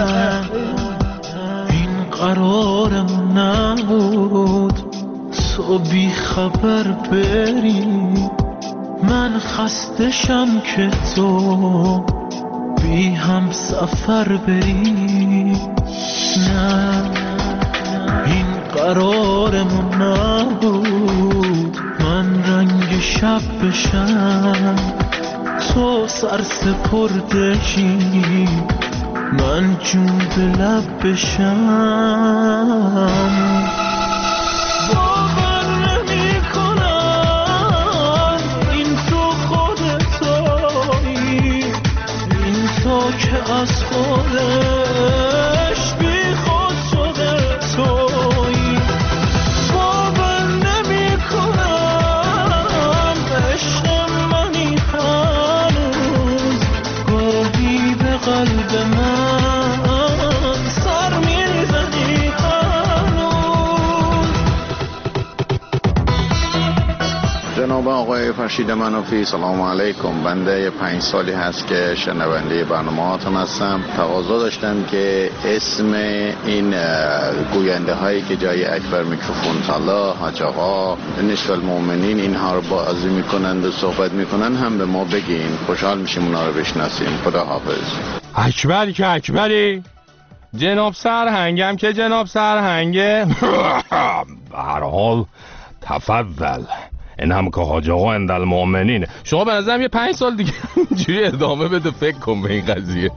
این قرارم نبود تو بی خبر بری، من خستشم که تو بی هم سفر بری. نه این قرارمون نبود من رنگ شب بشم، تو سر سپردشی، من جون به لب بشم. که از خودش بی خود شده تویی، باور نمی کنم عشق منی هنوز، گاهی به قلب من سر میزنی هنوز. جناب آقای فرشید منافی، سلام علیکم. بنده پنج سالی هست که شنونده برنامه هاتون هستم. تقاضا داشتم که اسم این گوینده هایی که جای اکبر میکروفون طلا، حاج آقا، نصف المؤمنین اینها رو بازی میکنند و صحبت میکنن هم به ما بگین، خوشحال میشیم اونا رو بشناسیم. خدا حافظ. اکبر که اکبری، جناب سرهنگم که جناب سرهنگه. به هر حال تفضل، این هم که حاج آقا اندل المؤمنین. شما به نظرم یه پنج سال دیگه اینجوری ادامه بده، فکر کن به این قضیه.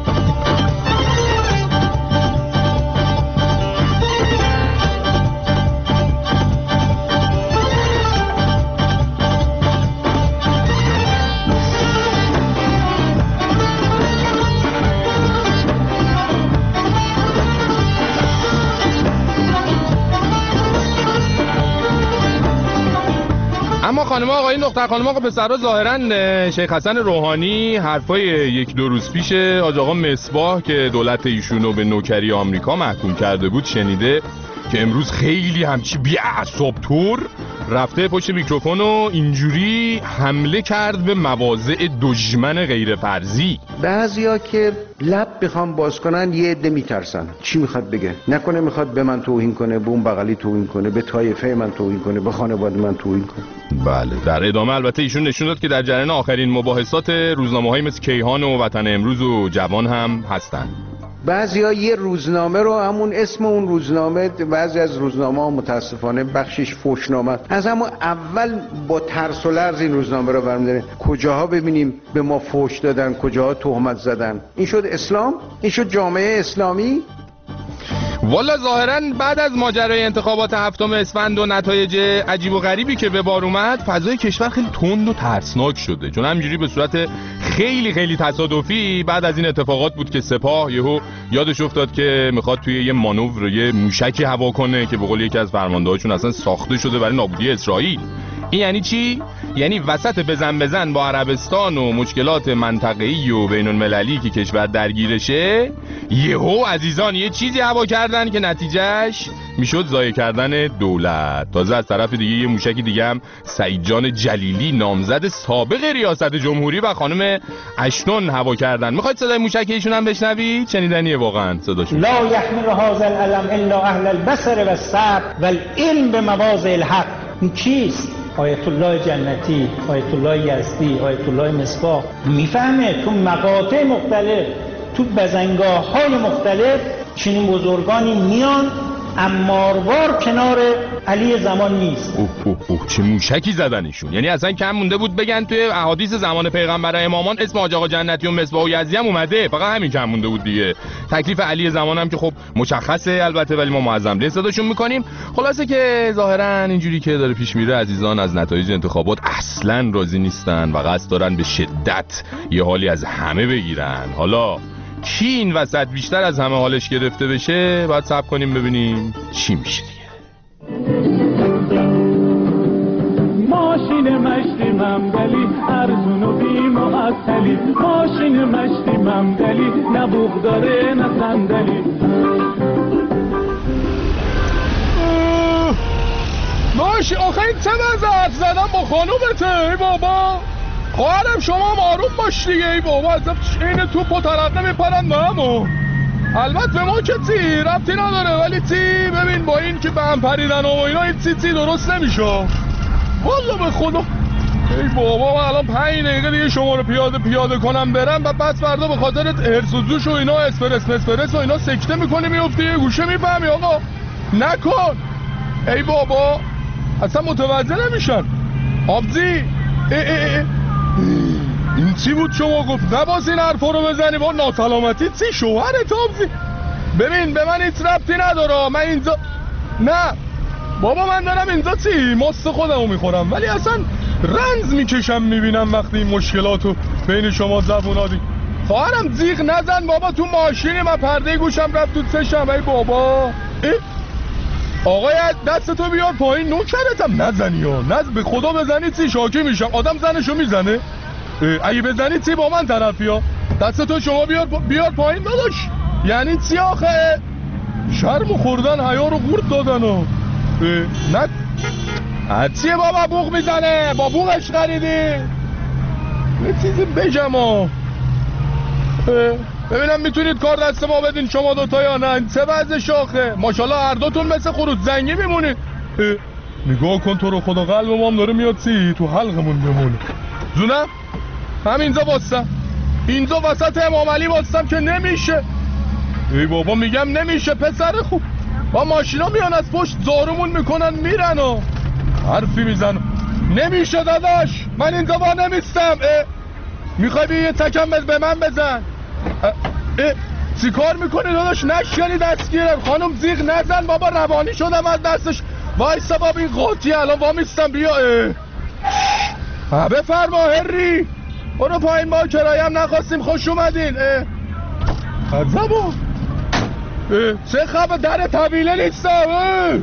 اما خانم آقای دختر خانم آقا پسرها، ظاهرا شیخ حسن روحانی حرفای یک دو روز پیش حاج آقا مصباح که دولت ایشونو به نوکری آمریکا محکوم کرده بود شنیده که امروز خیلی همچی بی اعصاب طور رفته پشت میکروفون و اینجوری حمله کرد به مواضع دشمن غیر فرضی. بعضیا که لب بخوام باز کنن یه عده میترسن. چی میخواد بگه؟ نکنه میخواد به من توهین کنه، به اون بغلی توهین کنه، به طایفه من توهین کنه، به خانواده من توهین کنه. بله، در ادامه البته ایشون نشون داد که در جریان آخرین مباحثات روزنامه‌های مثل کیهان و وطن امروز و جوان هم هستن. بعضیا یه روزنامه رو همون اسم اون روزنامه، بعضی از روزنامه ها متاسفانه بخشش فحشنامه، از همون اول با ترس و لرز این روزنامه رو برمی‌دارن. کجاها ببینیم به ما فحش دادن، کجاها تهمت زدن. این شد اسلام؟ این شد جامعه اسلامی؟ والا ظاهرا بعد از ماجرای انتخابات هفتم اسفند و نتایج عجیب و غریبی که به بار اومد، فضای کشور خیلی تند و ترسناک شده. چون همینجوری به صورت خیلی خیلی تصادفی بعد از این اتفاقات بود که سپاه یهو یادش افتاد که میخواد توی یه مانور یه موشکی هوا کنه که به قول یکی از فرماندهاشون اصلا ساخته شده برای نابودی اسرائیل. این یعنی چی؟ یعنی وسط بزن بزن با عربستان و مشکلات منطقه‌ای و بین المللی که کشور درگیرشه، یهو عزیزان یه چیزی هوا کردن که نتیجهش میشد ضایع کردن دولت. تازه از طرف دیگه یه موشکی دیگه هم سعید جان جلیلی نامزد سابق ریاست جمهوری و خانم اشتون هوا کردن. میخواید صدای موشک ایشون هم بشنوید؟ شنیدنیه واقعا صداشون. لا یحمل هذا العلم الا اهل البصر والصبر والعلم بمواضع الحق. این چیست؟ آیت الله جنتی، آیت الله یزدی، آیت الله مصباح میفهمه تو مقاطع مختلف، تو بزنگاه های مختلف چنین بزرگانی میان اماروار کنار علی زمان نیست. اوه اوه اوه چه موشکی زدن ایشون. یعنی اصلا کم مونده بود بگن توی احادیث زمان پیغمبر امامان اسم حاج آقا جنتی و مصباح و یزدی هم اومده، فقط همین کم مونده بود دیگه. تکلیف علی زمان هم که خب مشخصه البته، ولی ما معظم لیست صداشون میکنیم. خلاصه که ظاهرا اینجوری که داره پیش میره عزیزان از نتایج انتخابات اصلا راضی نیستن و قصد دارن به شدت یه حالی از همه بگیرن. حالا کی این وسط بیشتر از همه حالش گرفته بشه باید صبر کنیم ببینیم چی میشه دیگه. ماشین مشتی ممدلی ارزون و بی معطلی، ماشین مشتی ممدلی نه بوق داره نه صندلی. ماشی آخه این چه وضعیت زدن با خانومته ای بابا؟ خواهرم شما هم آروم باش دیگه ای بابا، از این توپ و ترقه میپرن به همون. البته به ما که تی ربطی نداره، ولی تی ببین با این که به هم پریدن و اینا این تی تی درست نمیشه والله به خدا. ای بابا من الان پنج دقیقه دیگه شما رو پیاده پیاده کنم برم و بعد فردا به خاطر هرس و جوش و اینا اسپرس اسپرس و اینا سکته میکنی میفتی یه گوشه میفهمی آقا نکن. ای بابا اصلا متوجه نمیشن. آبزی ای ای ای. این چی بود شما گفت نباز این حرفا رو بزنی با ناسلامتی چی شوهرت آبزی؟ ببین به من هیچ ربطی نداره، من اینجا نه بابا من دارم اینجا چی ماست خودمو میخورم، ولی اصلا رنز میکشم میبینم وقتی این مشکلاتو بین شما زبونادی. خواهرم زیغ نزن بابا، تو ماشینی من پرده گوشم رفت تو چشم. ای بابا ای آقای دستتو بیار پایین نوکرتم نزنی ها، نز به خدا بزنی چی شاکی میشم. آدم زنشو میزنه اگه بزنی چی با من طرفی ها. دستتو شما بیار بیار پایین داداش. یعنی چی آخه؟ شرمو خوردن حیا رو خورد دادن ها. نه چیه بابا بوق میزنه؟ با بوقش خریدی؟ یه چیزی بجم ها. ببینم میتونید کار دست ما بدین شما دوتا یا نه؟ چه وضع شاخه؟ ماشالله هر دوتون مثل خروج زنگی میمونید. نگاه کن تو رو خدا قلب ما هم داره میاد سی تو حلقمون بمونه. زونم همینجا باستم، اینجا وسط امام علی باستم که نمیشه. ای بابا میگم نمیشه پسر خوب. با ماشینا میان از پشت زارومون میکنن میرن و حرفی میزن. نمیشه داداش من اینجا با نمیستم. میخوای بیا یه تکم به من بزن. چی کار میکنی داداش؟ نشکنی دستگیرم. خانم زیغ نزن بابا، روانی شدم از دستش. وایسا بابا این قاطی الان وامیستم بیا. بفرما هری برو پایین، ما کرایم نخواستیم خوش اومدین. عجبا چه خبر در طویله نیستم.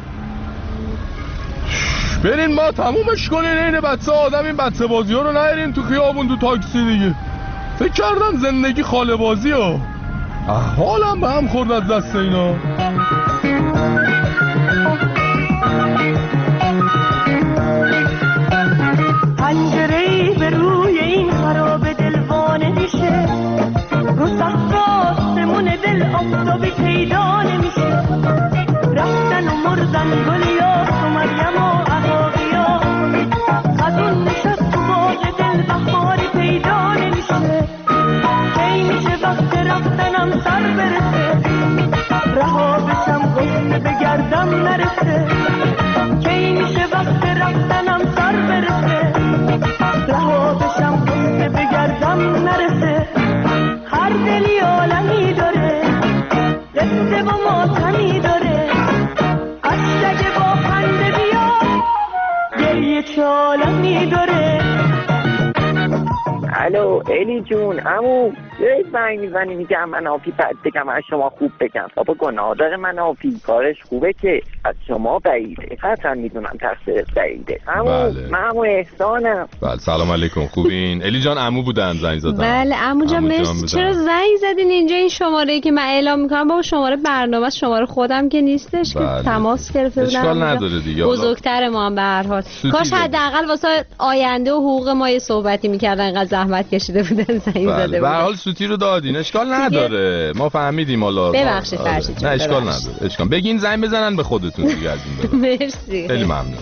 برین ما تمومش کنین این بچه آدم، این بچه بازی ها رو نهرین تو خیابون تو تاکسی دیگه. فکر کردم زندگی خاله بازی ها، حالم به هم خورد از دست اینا. پنجره‌ای به روی این خراب دلوانه میشه، رو سقف آسمون دل آفتابی پیدا نمیشه. رفتن و مردن گلیاس و مریم و عقاقیا، از اون نشست تو باغ دل بهاری پیدا نمیشه. کی میشه وقت رفتنم سر برسه، رها بشم غصه بگردم نرسه. کی میشه وقت رفتنم سر برسه، رها بشم غصه بگردم نرسه. هر دلی عالمی داره، قصه و ماتمی داره. اشک با خنده بیا، گریه چه عالمی داره. الو الی جون عمو یه زنگ میزنی میگم من آفی بد بگم از شما خوب بگم. بابا گناه داره من آفی کارش خوبه که از شما بعیده، قطعا میدونم تقصیر بعیده. عمو بله. من عمو احسانم. بله سلام علیکم خوبین؟ الی جان عمو بودن زنگ زدن. بله عمو جان مرسی. چرا زنگ زدین اینجا؟ این شماره‌ای که من اعلام میکنم بابا شماره برنامه شماره خودم که نیستش بله. که تماس گرفته بودم. اشکال نداره دیگه. بزرگتر ما هم به هر حال. کاش حداقل واسه آینده و حقوق ما یه صحبتی میکردن، انقدر زحمت کشیده بودن زنگ بله. زده بودن. به هر حال سوتی رو دادین اشکال نداره، ما فهمیدیم حالا. ببخشید فرشید جان. نه اشکال نداره. اشکال بگین زنگ بزنن به خودتون دیگه از این بعد. مرسی. خیلی ممنون.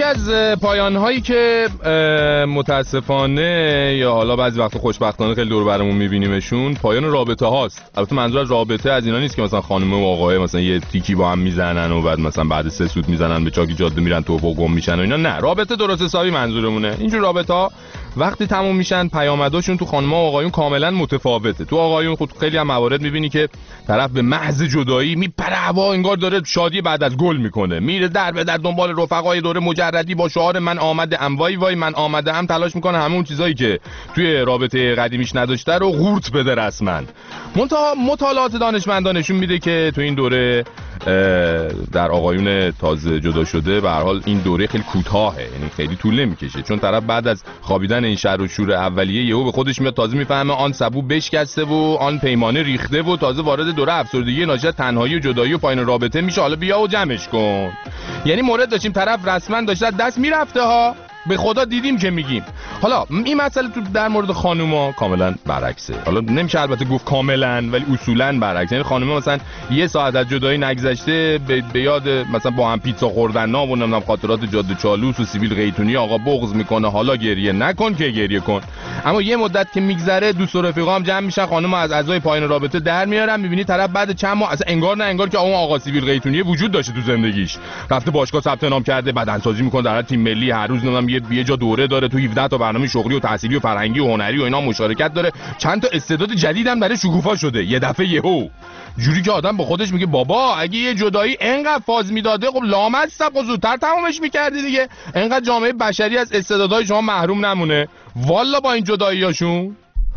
از پایان‌هایی که متاسفانه یا حالا بعضی وقت خوشبختانه خیلی دور برمون می‌بینیمشون پایان رابطه هاست. البته منظور از رابطه از اینا نیست که مثلا خانم و آقای مثلا یه تیکی با هم میزنن و بعد مثلا بعد سه سوت میزنن به چاکی جاده میرن تو و گم میشن و اینا، نه، رابطه درست حسابی منظورمونه. اینجور رابطه‌ها وقتی تموم میشن پیامداشون تو خانم‌ها و آقایون کاملا متفاوته. تو آقایون خود خیلی هم موارد می‌بینی که طرف به محض جدایی میپره هوا، انگار داره شادی بعد از گل میکنه، میره در به در دنبال رفقای دوره مجردی با شعار من آمده ام، وای وای من آمده ام، تلاش میکنه همون چیزایی که توی رابطه قدیمیش نداشته رو قورت بده رسما. منتها مطالعات دانشمندان نشون میده که تو این دوره در آقایون تازه جدا شده به هر حال این دوره خیلی کوتاهه، یعنی خیلی طول نمیکشه، چون طرف بعد از خوابیدن این شر و شور اولیه یهو به خودش میاد، تازه میفهمه آن سبو بشکسته و آن پیمانه ریخته و تازه وارد دوره افسردگی ناشی از تنهایی و جدایی و پایان رابطه میشه. حالا بیا و جمعش کن. یعنی مورد داشتیم طرف رسما داشته دست میرفته ها، به خدا دیدیم که میگیم. حالا این مسئله تو در مورد خانوما کاملا برعکسه. حالا نمیشه البته گفت کاملا، ولی اصولا برعکس. یعنی خانوما مثلا یه ساعت از جدایی نگذشته به, به یاد مثلا با هم پیتزا خوردن و نمیدونم خاطرات جاده چالوس و سیبیل قیتونی آقا بغض میکنه، حالا گریه نکن که گریه کن. اما یه مدت که میگذره دوست و رفیقا هم جمع میشن، خانوما از اعضای پایان رابطه در میارن، میبینی طرف بعد چند ماه اصلا انگار نه انگار که اون آقا سیبیل قیتونی وجود داشته تو زندگیش، رفته باشگاه ثبت نام کرده، بدنسازی میکنه، در تیم ملی هر روز نمیدونم یه یه جا دوره داره، تو هفده تا برنامه شغلی و تحصیلی و فرهنگی و هنری و اینا مشارکت داره، چند تا استعداد جدیدم برای شکوفا شده. یه دفعه یهو جوری که آدم با خودش میگه بابا اگه یه جدایی انقدر فاز میداده خب لامصب و زودتر تمامش میکردی دیگه، انقدر جامعه بشری از استعدادهای شما محروم نمونه. والا با این جداییاشون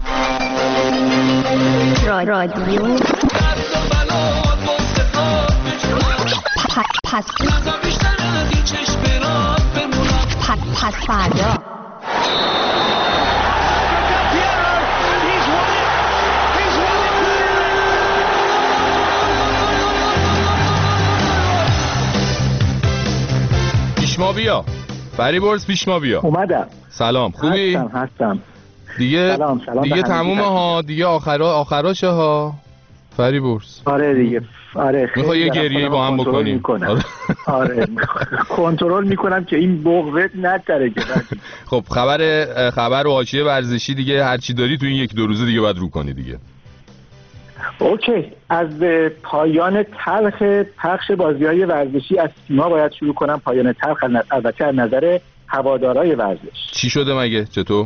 رادیو پس پس فردا پیش ما بیا فریبرز، پیش ما بیا. اومدم. سلام، خوبی؟ هستم هستم دیگه سلام سلام دیگه تمومه ها، دیگه آخرا آخراشه ها فریبرز. آره دیگه، آره. میخوای یه گریه با هم بکنیم؟ آره کنترل میکنم که این بغضت نتره که. خب خبر خبر و حاشیه ورزشی دیگه هر چی داری تو این یک دو روزه دیگه باید رو کنی دیگه. اوکی، از پایان تلخ پخش بازی‌های ورزشی از سیما باید شروع کنم. پایان تلخ البته از نظر هوادارهای ورزش. چی شده مگه؟ چطور؟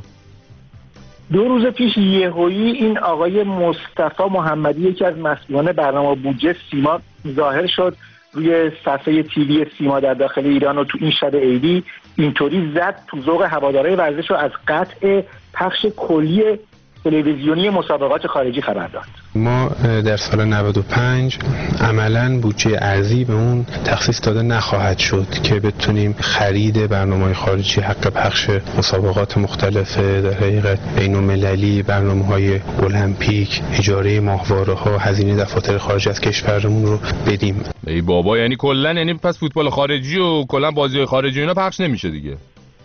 دو روز پیش یهویی این آقای مصطفی محمدی، یکی از مسئولان برنامه بودجه سیما، ظاهر شد روی صفحه تیوی سیما در داخل ایران و تو این شب عیدی اینطوری زد تو ذوق هوادارهای ورزش رو از قطع پخش کلی تلویزیونی مسابقات خارجی خبر داد. ما در سال نود و پنج عملاً بودجه ارزی به اون تخصیص داده نخواهد شد که بتونیم خرید برنامه‌های خارجی، حق پخش مسابقات مختلف در حقیقت بین‌المللی، برنامه‌های المپیک، اجاره ماهواره‌ها، هزینه دفاتر خارج از کشورمون رو بدیم. ای بابا، یعنی کلاً یعنی پس فوتبال خارجی و کلاً بازی‌های خارجی اینا پخش نمیشه دیگه.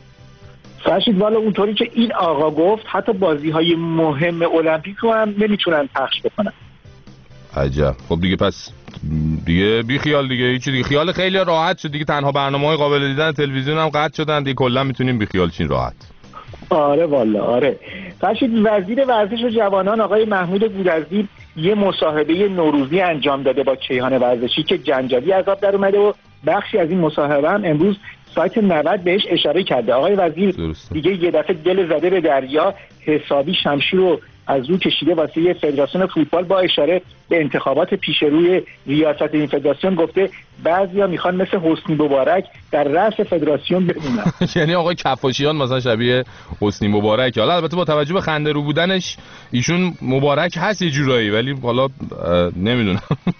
فرشید والا اونطوری که این آقا گفت حتی بازی‌های مهم المپیک رو هم نمیتونن پخش بکنن. عجب. خب دیگه پس دیگه بی خیال دیگه، هیچ دیگه خیال خیلی راحت شد دیگه، تنها برنامه‌های قابل دیدن تلویزیون هم قطع شدن دیگه، کلا میتونیم بی خیال چین راحت. آره والا آره. فرشید وزیر ورزش و جوانان آقای محمود گودرزی یه مصاحبه نوروزی انجام داده با کیهان ورزشی که جنجالی از آب در اومده و بخشی از این مصاحبه هم امروز سایت نود بهش اشاره کرده. آقای وزیر درسته. دیگه یه دفعه دل زده به دریا، حسابی شمشیر رو از رو کشیده واسه فدراسیون فوتبال با اشاره به انتخابات پیش روی ریاست این فدراسیون. گفته بعضیا میخوان مثل حسنی مبارک در رأس فدراسیون بمونن. یعنی آقای کفاشیان مثلا شبیه حسنی مبارک. حالا البته با توجه به خنده رو بودنش ایشون مبارک هست یه جورایی، ولی حالا نمیدونم.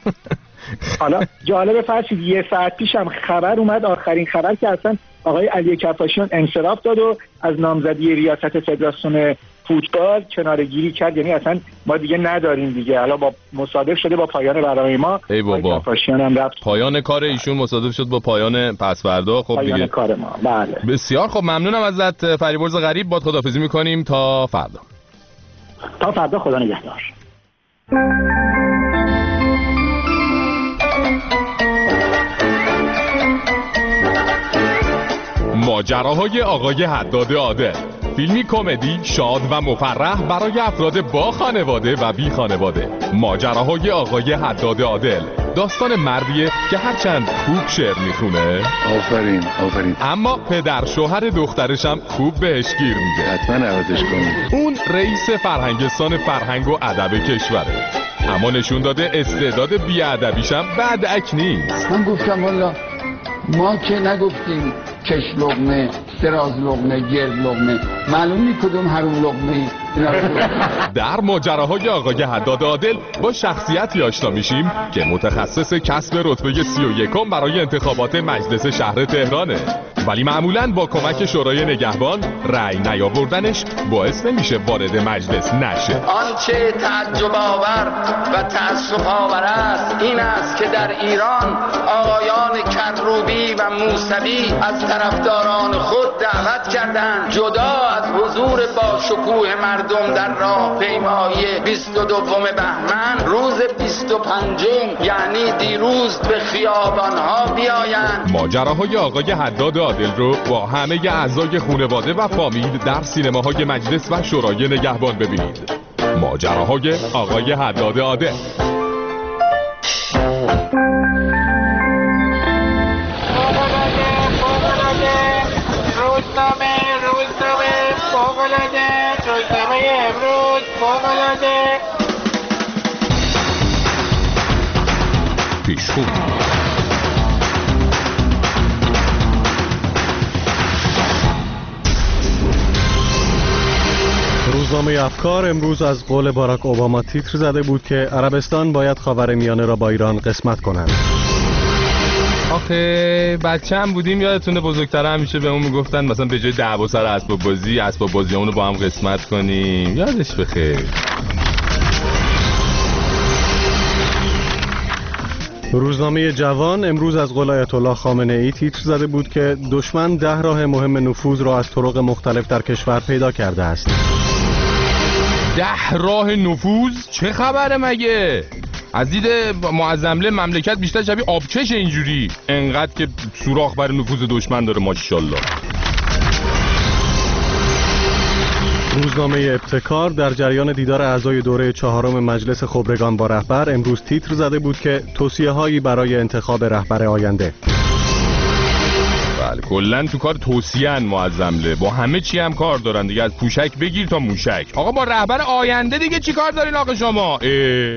حالا جالب فرشید یه ساعت پیشم خبر اومد، آخرین خبر که اصلا آقای علی کفاشیان انصراف داد و از نامزدی ریاست فدراسیون فوتبال کناره‌گیری کرد. یعنی اصلا ما دیگه نداریم دیگه، الان با مصادف شده با پایان برنامه ما. ای بابا، کفاشیان هم رفت. پایان کار ایشون مصادف شد با پایان پس فردا. خب پایان دیگه کار ما. بله بسیار خب، ممنونم ازت فریبرز غریب. باد خداحافظی می‌کنیم تا فردا. تا فردا، خدا نگهدار. ماجراهای آقای حداد عادل، فیلمی کمدی شاد و مفرح برای افراد با خانواده و بی خانواده. ماجراهای آقای حداد عادل داستان مردیه که هرچند خوب شعر میخونه، آفرین آفرین، اما پدر شوهر دخترش هم خوب بهش گیر میده. حتما عوضش کنید. اون رئیس فرهنگستان فرهنگ و ادب کشوره، اما نشون داده استعداد بی‌ادبیشم بدعک نیست. من گفتم والا ما که نگفتیم کش لقمه، دراز لقمه، گرد لقمه، معلوم نی کدوم حروم لقمه. در ماجراهای آقای حداد عادل با شخصیتی آشنا میشیم که متخصص کسب رتبه سی و یکم برای انتخابات مجلس شهر تهرانه، ولی معمولاً با کمک شورای نگهبان رأی نیاوردنش باعث نمیشه وارد مجلس نشه. آنچه تعجب آور و تأسف آور است این است که در ایران آقایان کروبی و موسوی از طرفداران خود دعوت کردند جدا از حضور با شکوه مردم در راهپیمایی بیست و دوم بهمن روز بیست و پنجم یعنی دیروز به خیابانها بیایند. ماجراهای آقای حداد عادل رو با همه اعضای خانواده و فامیل در سینماهای مجلس و شورای نگهبان ببینید. ماجراهای آقای حداد عادل. روزنامه روزنامه فوق‌العاده روزنامه امروز فوق‌العاده پیشخون. روزنامه افکار امروز از قول باراک اوباما تیتر زده بود که عربستان باید خاورمیانه را با ایران قسمت کنند. آخه بچه هم بودیم یادتونه بزرگتر همیشه به اون میگفتن مثلا به جای دعوا سر اسباب بازی اسباب بازی اونو با هم قسمت کنیم. یادش بخیر. روزنامه جوان امروز از قول آیت الله خامنه ای تیتر زده بود که دشمن ده راه مهم نفوذ را از طرق مختلف در کشور پیدا کرده است. ده راه نفوذ؟ چه خبره مگه؟ از دید معظمله مملکت بیشتر شبیه آبچش اینجوری، انقدر که سوراخ بر نفوذ دشمن داره ماشاءالله. روزنامه ابتکار در جریان دیدار اعضای دوره چهارم مجلس خبرگان با رهبر امروز تیتر زده بود که توصیه‌هایی برای انتخاب رهبر آینده. بله کلن تو کار توصیه‌ان معظمله، با همه چی هم کار دارن دیگه، از پوشک بگیر تا موشک. آقا با رهبر آینده دیگه چی کار دارین آقا شما؟ اه.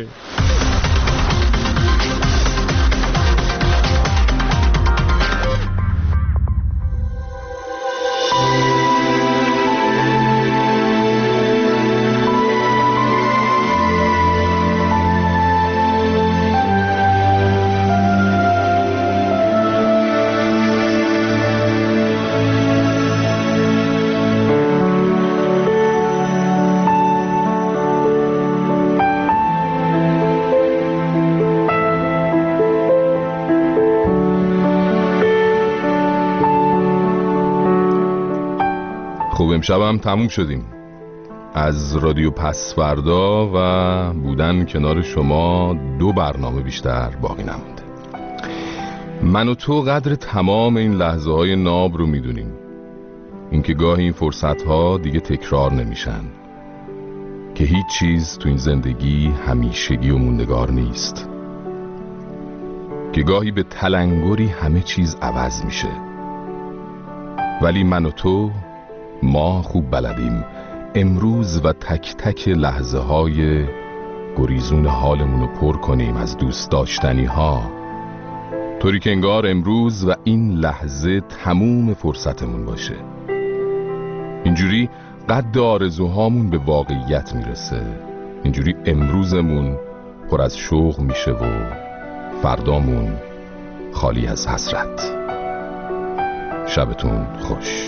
خوب امشب هم تموم شدیم. از رادیو پسوردا و بودن کنار شما دو برنامه بیشتر باقی نمونده. من و تو قدر تمام این لحظه های ناب رو میدونیم، اینکه گاهی این فرصت ها دیگه تکرار نمیشن، که هیچ چیز تو این زندگی همیشگی و موندگار نیست، که گاهی به تلنگری همه چیز عوض میشه. ولی من و تو ما خوب بلدیم امروز و تک تک لحظه های گریزون حالمون رو پر کنیم از دوست داشتنی ها، طوری که انگار امروز و این لحظه تموم فرصتمون باشه. اینجوری قد آرزوهامون به واقعیت میرسه، اینجوری امروزمون پر از شوق میشه و فردامون خالی از حسرت. شبتون خوش.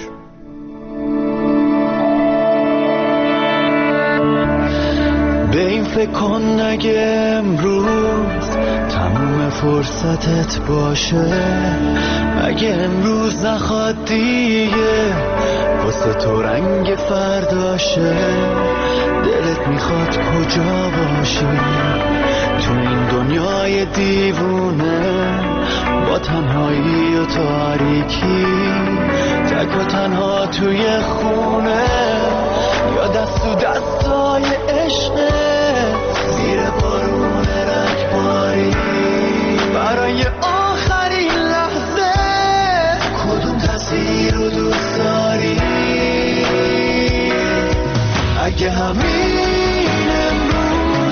به این فکر کن اگه امروز تموم فرصتت باشه، اگه امروز نخواد دیگه واسه تو رنگ فرداشه، دلت میخواد کجا باشی تو این دنیای دیوونه، با تنهایی و تاریکی تک و تنها توی خونه یا دست و دستای عشقه زیر بارون رگباری برای آخرین لحظه کدوم تصویر رو دوست داری؟ اگه همین امروز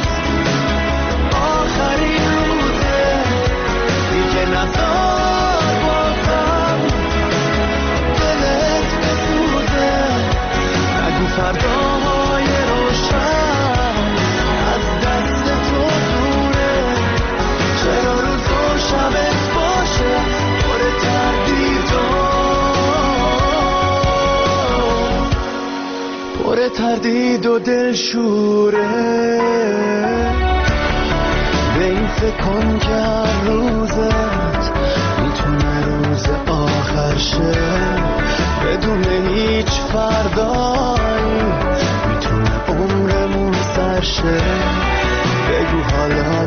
آخرین روزه دیگه نزار بازم دلت بسوزه نگو فرداهای روشن از دست تو دوره چرا روز و شبت باشه پر تردید پر تردید و دلشوره به این فکر کن که هر روزت میتونه روز آخر شه بدون هیچ فردایی میتونه عمرمون سر شه بگو حالا